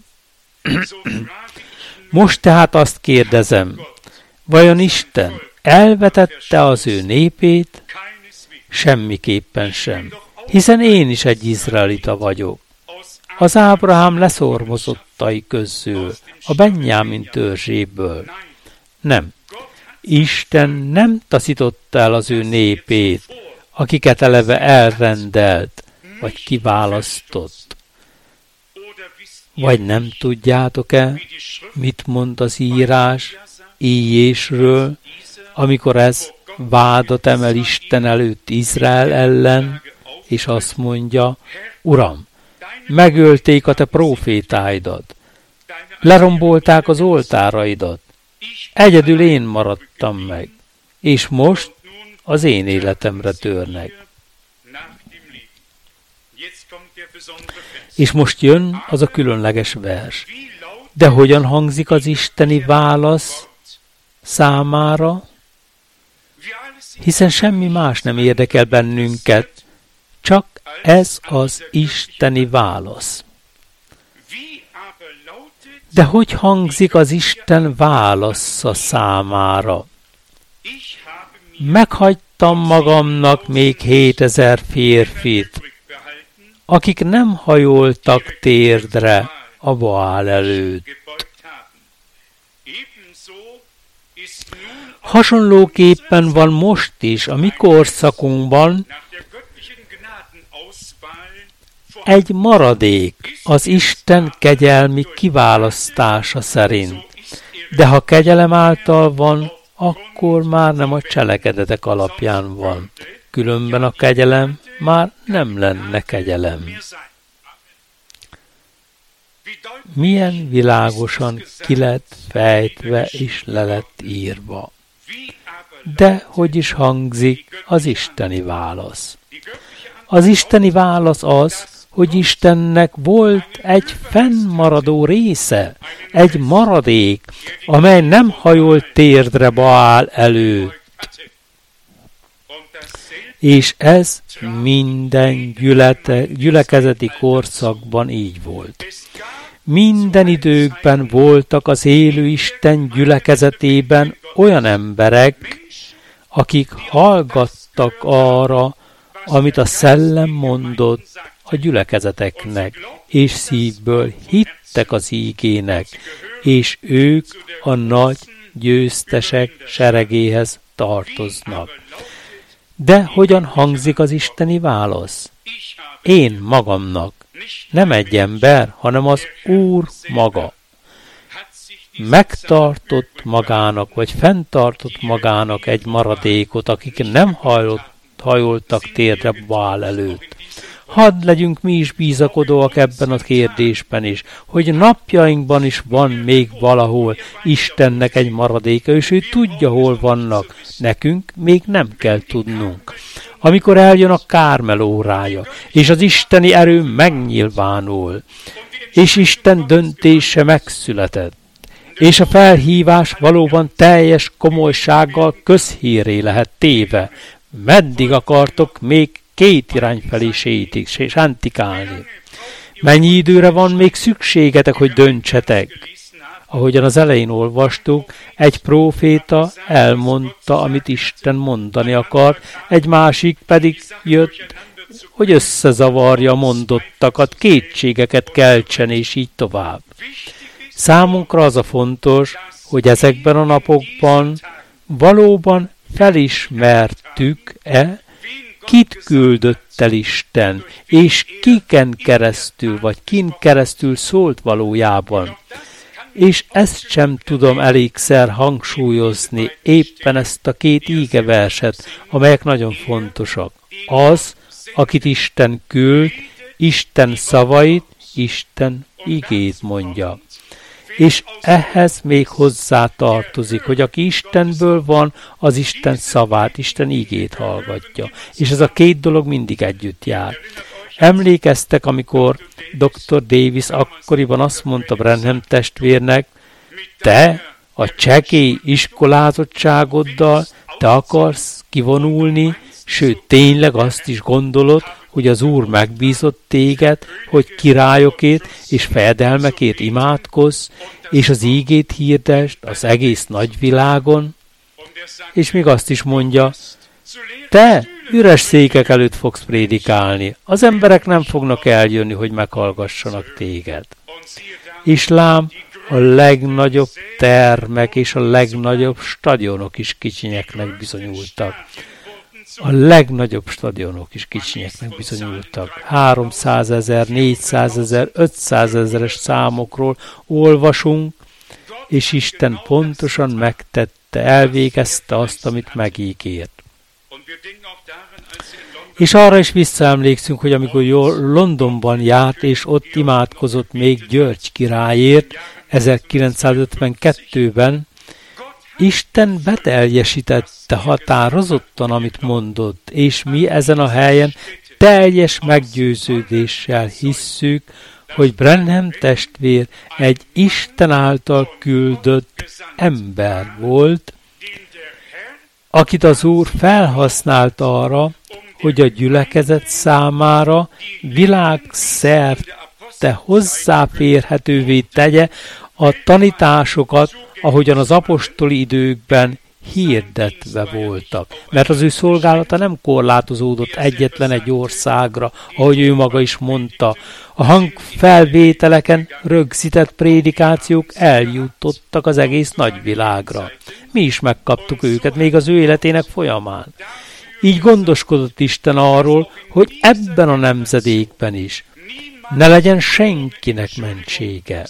Speaker 1: Most tehát azt kérdezem, vajon Isten elvetette az ő népét? Semmiképpen sem, hiszen én is egy izraelita vagyok. Az Ábrahám leszormozottai közül, a Benjámin törzséből. Nem, Isten nem taszította el az ő népét, akiket eleve elrendelt, vagy kiválasztott. Vagy nem tudjátok-e, mit mond az írás Íjésről, amikor ez vádat emel Isten előtt Izrael ellen, és azt mondja, Uram, megölték a te prófétáidat, lerombolták az oltáraidat, egyedül én maradtam meg, és most az én életemre törnek. És most jön az a különleges vers. De hogyan hangzik az isteni válasz számára? Hiszen semmi más nem érdekel bennünket, csak ez az isteni válasz. De hogy hangzik az Isten válasza számára? Meghagytam magamnak még hétezer férfit, akik nem hajoltak térdre a Baál előtt. Hasonlóképpen van most is a mi korszakunkban egy maradék az Isten kegyelmi kiválasztása szerint. De ha kegyelem által van, akkor már nem a cselekedetek alapján van. Különben a kegyelem már nem lenne kegyelem. Milyen világosan ki lett fejtve és le lett írva. De hogy is hangzik az isteni válasz? Az isteni válasz az, hogy Istennek volt egy fennmaradó része, egy maradék, amely nem hajolt térdre Baál előtt. És ez minden gyülete, gyülekezeti korszakban így volt. Minden időkben voltak az élő Isten gyülekezetében olyan emberek, akik hallgattak arra, amit a szellem mondott a gyülekezeteknek, és szívből hittek az ígének, és ők a nagy győztesek seregéhez tartoznak. De hogyan hangzik az isteni válasz? Én magamnak, nem egy ember, hanem az Úr maga megtartott magának, vagy fenntartott magának egy maradékot, akik nem hajlott, hajoltak térdre Baál előtt. Hadd legyünk mi is bízakodóak ebben a kérdésben is, hogy napjainkban is van még valahol Istennek egy maradéka, és ő tudja, hol vannak. Nekünk még nem kell tudnunk. Amikor eljön a Kármel órája, és az isteni erő megnyilvánul, és Isten döntése megszületett, és a felhívás valóban teljes komolysággal közhírré lehet téve, meddig akartok még két irány felé sétik, és antikálni? Mennyi időre van még szükségetek, hogy döntsetek? Ahogyan az elején olvastuk, egy próféta elmondta, amit Isten mondani akar, egy másik pedig jött, hogy összezavarja a mondottakat, kétségeket keltsen, és így tovább. Számunkra az a fontos, hogy ezekben a napokban valóban felismertük-e, kit küldött el Isten, és kiken keresztül, vagy kin keresztül szólt valójában. És ezt sem tudom elégszer hangsúlyozni, éppen ezt a két ígeverset, amelyek nagyon fontosak. Az, akit Isten küld, Isten szavait, Isten igét mondja. És ehhez még hozzá tartozik, hogy aki Istenből van, az Isten szavát, Isten igét hallgatja. És ez a két dolog mindig együtt jár. Emlékeztek, amikor doktor Davis akkoriban azt mondta Branham testvérnek, te a csekély iskolázottságoddal te akarsz kivonulni, sőt tényleg azt is gondolod, hogy az Úr megbízott téged, hogy királyokért és fejedelmekért imádkozz, és az ígét hirdesd az egész nagyvilágon, és még azt is mondja, te üres székek előtt fogsz prédikálni, az emberek nem fognak eljönni, hogy meghallgassanak téged. És lám, a legnagyobb termek és a legnagyobb stadionok is kicsinyeknek bizonyultak. A legnagyobb stadionok is kicsinyeknek bizonyultak. háromszázezer, négyszázezer, ötszázezeres számokról olvasunk, és Isten pontosan megtette, elvégezte azt, amit megígért. És arra is visszaemlékszünk, hogy amikor Londonban járt, és ott imádkozott még György királyért, ezerkilencszázötvenkettőben, Isten beteljesítette határozottan, amit mondott, és mi ezen a helyen teljes meggyőződéssel hisszük, hogy Branham testvér egy Isten által küldött ember volt, akit az Úr felhasznált arra, hogy a gyülekezet számára világszerte hozzáférhetővé tegye a tanításokat, ahogyan az apostoli időkben hirdetve voltak. Mert az ő szolgálata nem korlátozódott egyetlen egy országra, ahogy ő maga is mondta. A hangfelvételeken rögzített prédikációk eljutottak az egész nagyvilágra. Mi is megkaptuk őket, még az ő életének folyamán. Így gondoskodott Isten arról, hogy ebben a nemzedékben is ne legyen senkinek mentsége.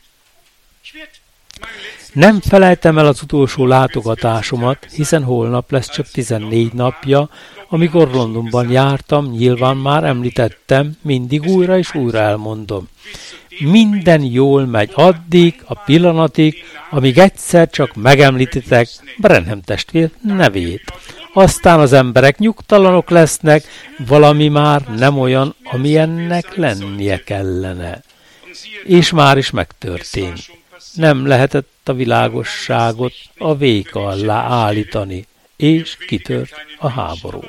Speaker 1: Nem felejtem el az utolsó látogatásomat, hiszen holnap lesz csak tizennégy napja, amikor Londonban jártam, nyilván már említettem, mindig újra és újra elmondom. Minden jól megy addig, a pillanatig, amíg egyszer csak megemlítitek Branham testvér nevét. Aztán az emberek nyugtalanok lesznek, valami már nem olyan, amilyennek lennie kellene. És már is megtörtént. Nem lehetett a világosságot a véka alá állítani, és kitört a háború.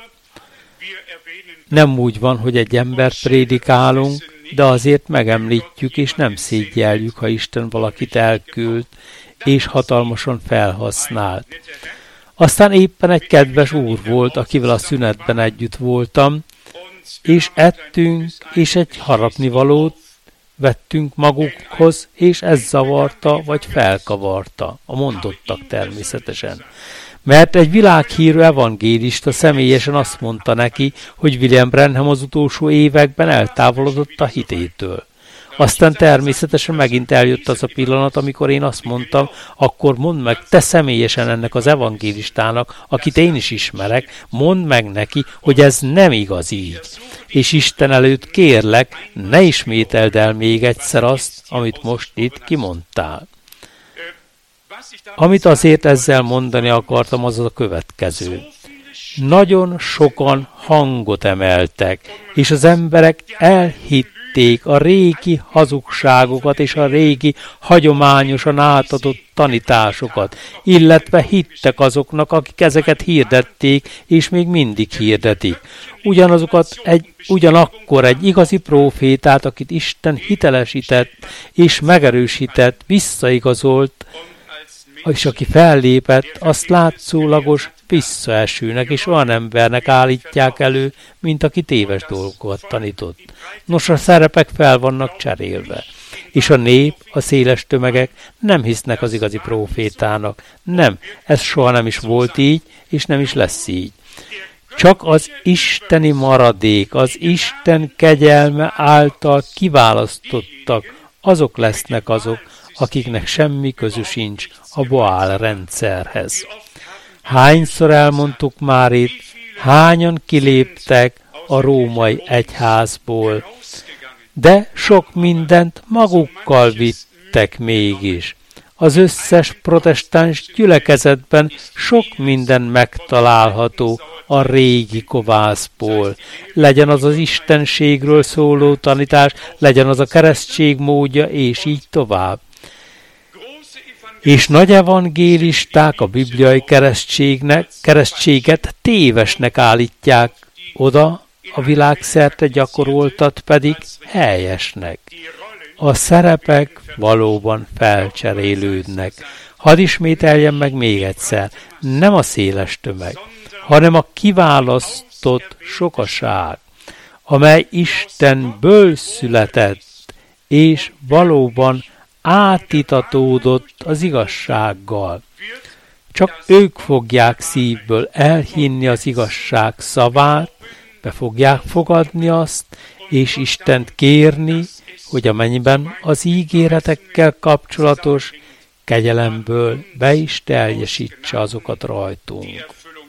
Speaker 1: Nem úgy van, hogy egy embert prédikálunk, de azért megemlítjük és nem szégyeljük, ha Isten valakit elküld, és hatalmasan felhasznált. Aztán éppen egy kedves úr volt, akivel a szünetben együtt voltam, és ettünk, és egy harapnivalót vettünk magukhoz, és ez zavarta, vagy felkavarta, a mondottak természetesen. Mert egy világhírű evangélista személyesen azt mondta neki, hogy William Branham az utolsó években eltávolodott a hitétől. Aztán természetesen megint eljött az a pillanat, amikor én azt mondtam, akkor mondd meg te személyesen ennek az evangélistának, akit én is ismerek, mondd meg neki, hogy ez nem igaz így. És Isten előtt kérlek, ne ismételd el még egyszer azt, amit most itt kimondtál. Amit azért ezzel mondani akartam, az a következő. Nagyon sokan hangot emeltek, és az emberek elhitték a régi hazugságokat és a régi hagyományosan átadott tanításokat, illetve hittek azoknak, akik ezeket hirdették, és még mindig hirdetik. Ugyanazokat egy, ugyanakkor egy igazi prófétát, akit Isten hitelesített és megerősített, visszaigazolt, és aki fellépett, azt látszólagos visszaesőnek és olyan embernek állítják elő, mint aki téves dolgokat tanított. Nos, a szerepek fel vannak cserélve, és a nép, a széles tömegek nem hisznek az igazi prófétának. Nem, ez soha nem is volt így, és nem is lesz így. Csak az isteni maradék, az Isten kegyelme által kiválasztottak, azok lesznek azok, akiknek semmi közük sincs a Baál rendszerhez. Hányszor elmondtuk már itt, hányan kiléptek a római egyházból, de sok mindent magukkal vittek mégis. Az összes protestáns gyülekezetben sok minden megtalálható a régi kovászból. Legyen az az istenségről szóló tanítás, legyen az a keresztség módja, és így tovább. És nagy evangélisták a bibliai keresztségnek, keresztséget tévesnek állítják oda, a világszerte gyakoroltat pedig helyesnek. A szerepek valóban felcserélődnek. Hadd ismételjem meg még egyszer, nem a széles tömeg, hanem a kiválasztott sokaság, amely Istenből született, és valóban átitatódott az igazsággal. Csak ők fogják szívből elhinni az igazság szavát, be fogják fogadni azt, és Istent kérni, hogy amennyiben az ígéretekkel kapcsolatos kegyelemből be is teljesítse azokat rajtunk.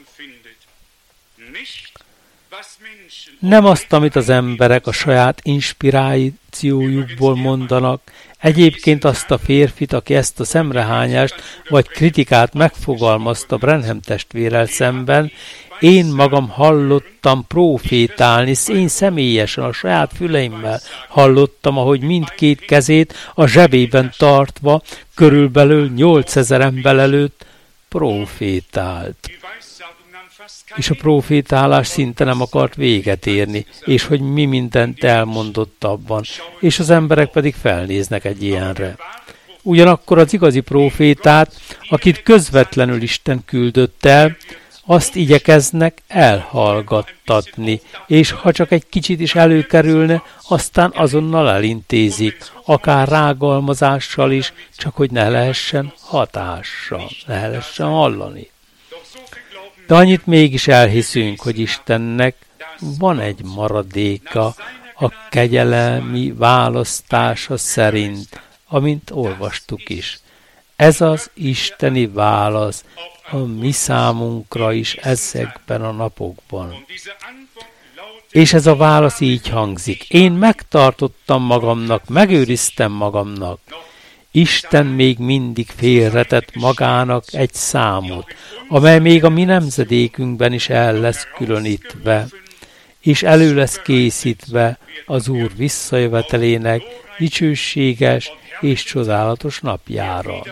Speaker 1: Nem azt, amit az emberek a saját inspirációjukból mondanak, egyébként azt a férfit, aki ezt a szemrehányást vagy kritikát megfogalmazta Branham testvérrel szemben, én magam hallottam profétálni, én személyesen a saját füleimmel hallottam, ahogy mindkét kezét a zsebében tartva, körülbelül nyolcezer ember előtt profétált. És a profétálás szinte nem akart véget érni, és hogy mi mindent elmondott abban, és az emberek pedig felnéznek egy ilyenre. Ugyanakkor az igazi profétát, akit közvetlenül Isten küldött el, azt igyekeznek elhallgattatni, és ha csak egy kicsit is előkerülne, aztán azonnal elintézik, akár rágalmazással is, csak hogy ne lehessen hatással, ne lehessen hallani. De annyit mégis elhiszünk, hogy Istennek van egy maradéka a kegyelemi választása szerint, amint olvastuk is. Ez az isteni válasz a mi számunkra is ezekben a napokban. És ez a válasz így hangzik. Én megtartottam magamnak, megőriztem magamnak. Isten még mindig félretett magának egy számot, amely még a mi nemzedékünkben is el lesz különítve, és elő lesz készítve az Úr visszajövetelének dicsőséges és csodálatos napjára.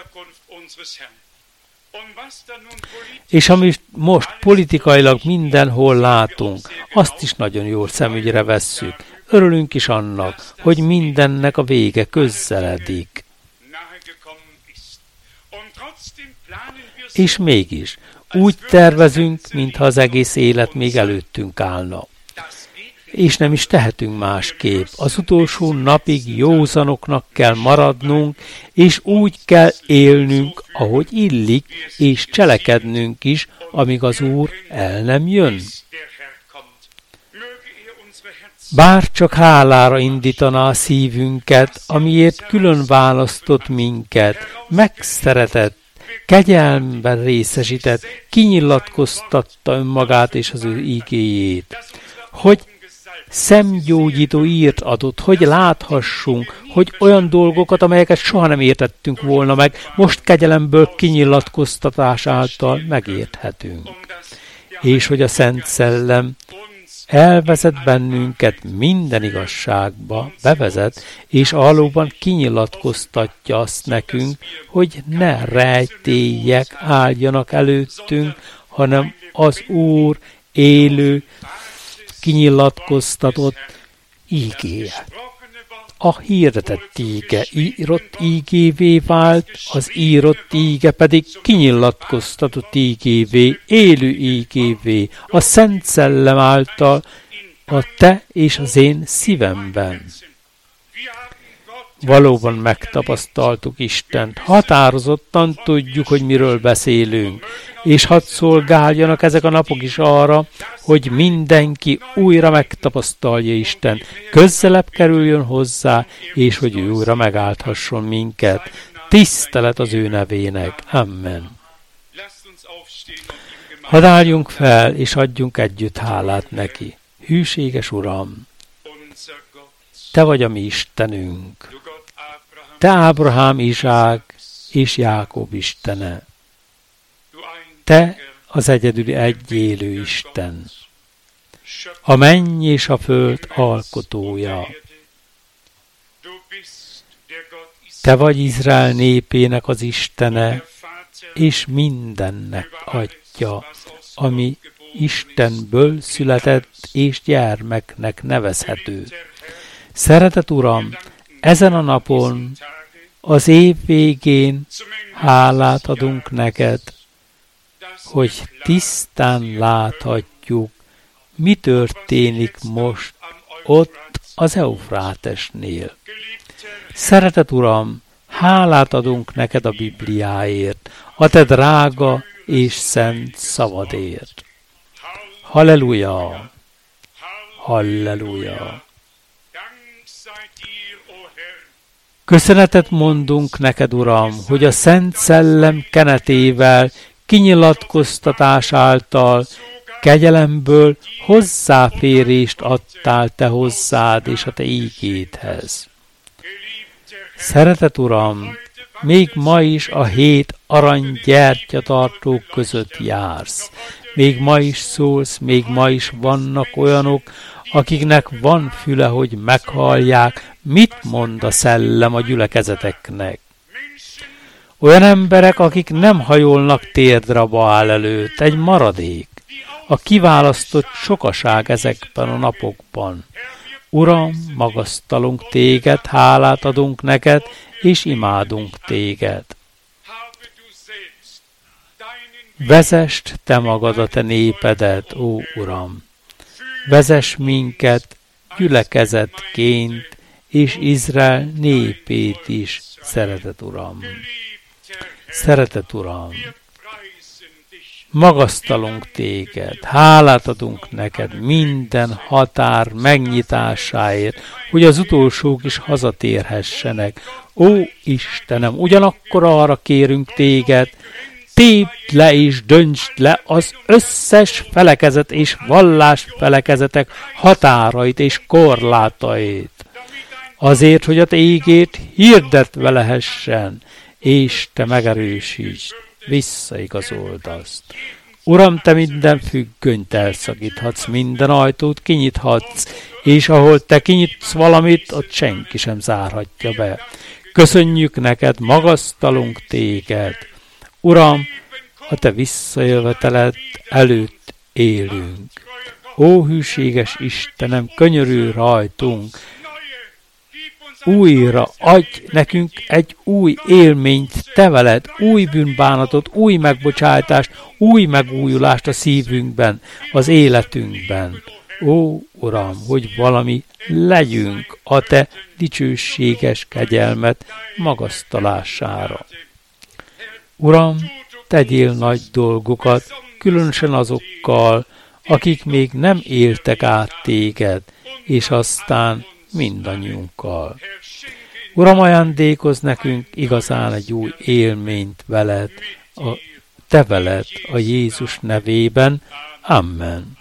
Speaker 1: És amit most politikailag mindenhol látunk, azt is nagyon jól szemügyre vesszük. Örülünk is annak, hogy mindennek a vége közeledik. És mégis úgy tervezünk, mintha az egész élet még előttünk állna. És nem is tehetünk másképp. Az utolsó napig józanoknak kell maradnunk, és úgy kell élnünk, ahogy illik, és cselekednünk is, amíg az Úr el nem jön. Bár csak hálára indítaná a szívünket, amiért külön választott minket, megszeretett, kegyelmben részesített, kinyilatkoztatta önmagát és az ő ígéjét, hogy szemgyógyító írt adott, hogy láthassunk, hogy olyan dolgokat, amelyeket soha nem értettünk volna meg, most kegyelemből kinyilatkoztatás által megérthetünk. És hogy a Szent Szellem elvezet bennünket minden igazságba, bevezet, és valóban kinyilatkoztatja azt nekünk, hogy ne rejtélyek álljanak előttünk, hanem az Úr élő, kinyilatkoztatott ígéje. A hirdetett íge írott ígévé vált, az írott íge pedig kinyilatkoztatott ígévé, élő ígévé, a Szent Szellem által a te és az én szívemben. Valóban megtapasztaltuk Istent, határozottan tudjuk, hogy miről beszélünk, és hadd szolgáljanak ezek a napok is arra, hogy mindenki újra megtapasztalja Isten, közelebb kerüljön hozzá, és hogy ő újra megáldhasson minket. Tisztelet az ő nevének. Amen. Hadd álljunk fel, és adjunk együtt hálát neki. Hűséges Uram, te vagy a mi Istenünk. Te Ábrahám, Izsák és Jákob Istene. Te az egyedüli egyélő Isten. A menny és a föld alkotója. Te vagy Izrael népének az Istene, és mindennek Atya, ami Istenből született és gyermeknek nevezhető. Szeretett Uram, ezen a napon, az év végén hálát adunk neked, hogy tisztán láthatjuk, mi történik most ott az Eufrátesnél. Szeretett Uram, hálát adunk neked a Bibliáért, a te drága és szent szavadért. Halleluja! Halleluja! Köszönetet mondunk neked, Uram, hogy a Szent Szellem kenetével, kinyilatkoztatás által, kegyelemből hozzáférést adtál te hozzád és a te ígédhez. Szeretett Uram, még ma is a hét arany gyertyatartók között jársz. Még ma is szólsz, még ma is vannak olyanok, akiknek van füle, hogy meghallják, mit mond a szellem a gyülekezeteknek. Olyan emberek, akik nem hajolnak térdre a Baál előtt, egy maradék, a kiválasztott sokaság ezekben a napokban. Uram, magasztalunk téged, hálát adunk neked, és imádunk téged. Vezest te magad a te népedet, ó Uram! Vezess minket gyülekezetként, és Izrael népét is, szeretett Uram. Szeretett Uram, magasztalunk téged, hálát adunk neked minden határ megnyitásáért, hogy az utolsók is hazatérhessenek. Ó Istenem, ugyanakkor arra kérünk téged, tépd le és döntsd le az összes felekezet és vallás felekezetek határait és korlátait, azért, hogy a te ígét hirdetve lehessen, és te megerősítsd, visszaigazold azt. Uram, te minden függönyt elszakíthatsz, minden ajtót kinyithatsz, és ahol te kinyitsz valamit, ott senki sem zárhatja be. Köszönjük neked, magasztalunk téged. Uram, a te visszajöveteled előtt élünk. Ó, hűséges Istenem, könyörülj rajtunk, újra adj nekünk egy új élményt te veled, új bűnbánatot, új megbocsájtást, új megújulást a szívünkben, az életünkben. Ó, Uram, hogy valami legyünk a te dicsőséges kegyelmet magasztalására. Uram, tegyél nagy dolgokat, különösen azokkal, akik még nem éltek át téged, és aztán mindannyiunkkal. Uram, ajándékozz nekünk igazán egy új élményt veled, a te veled, a Jézus nevében. Amen.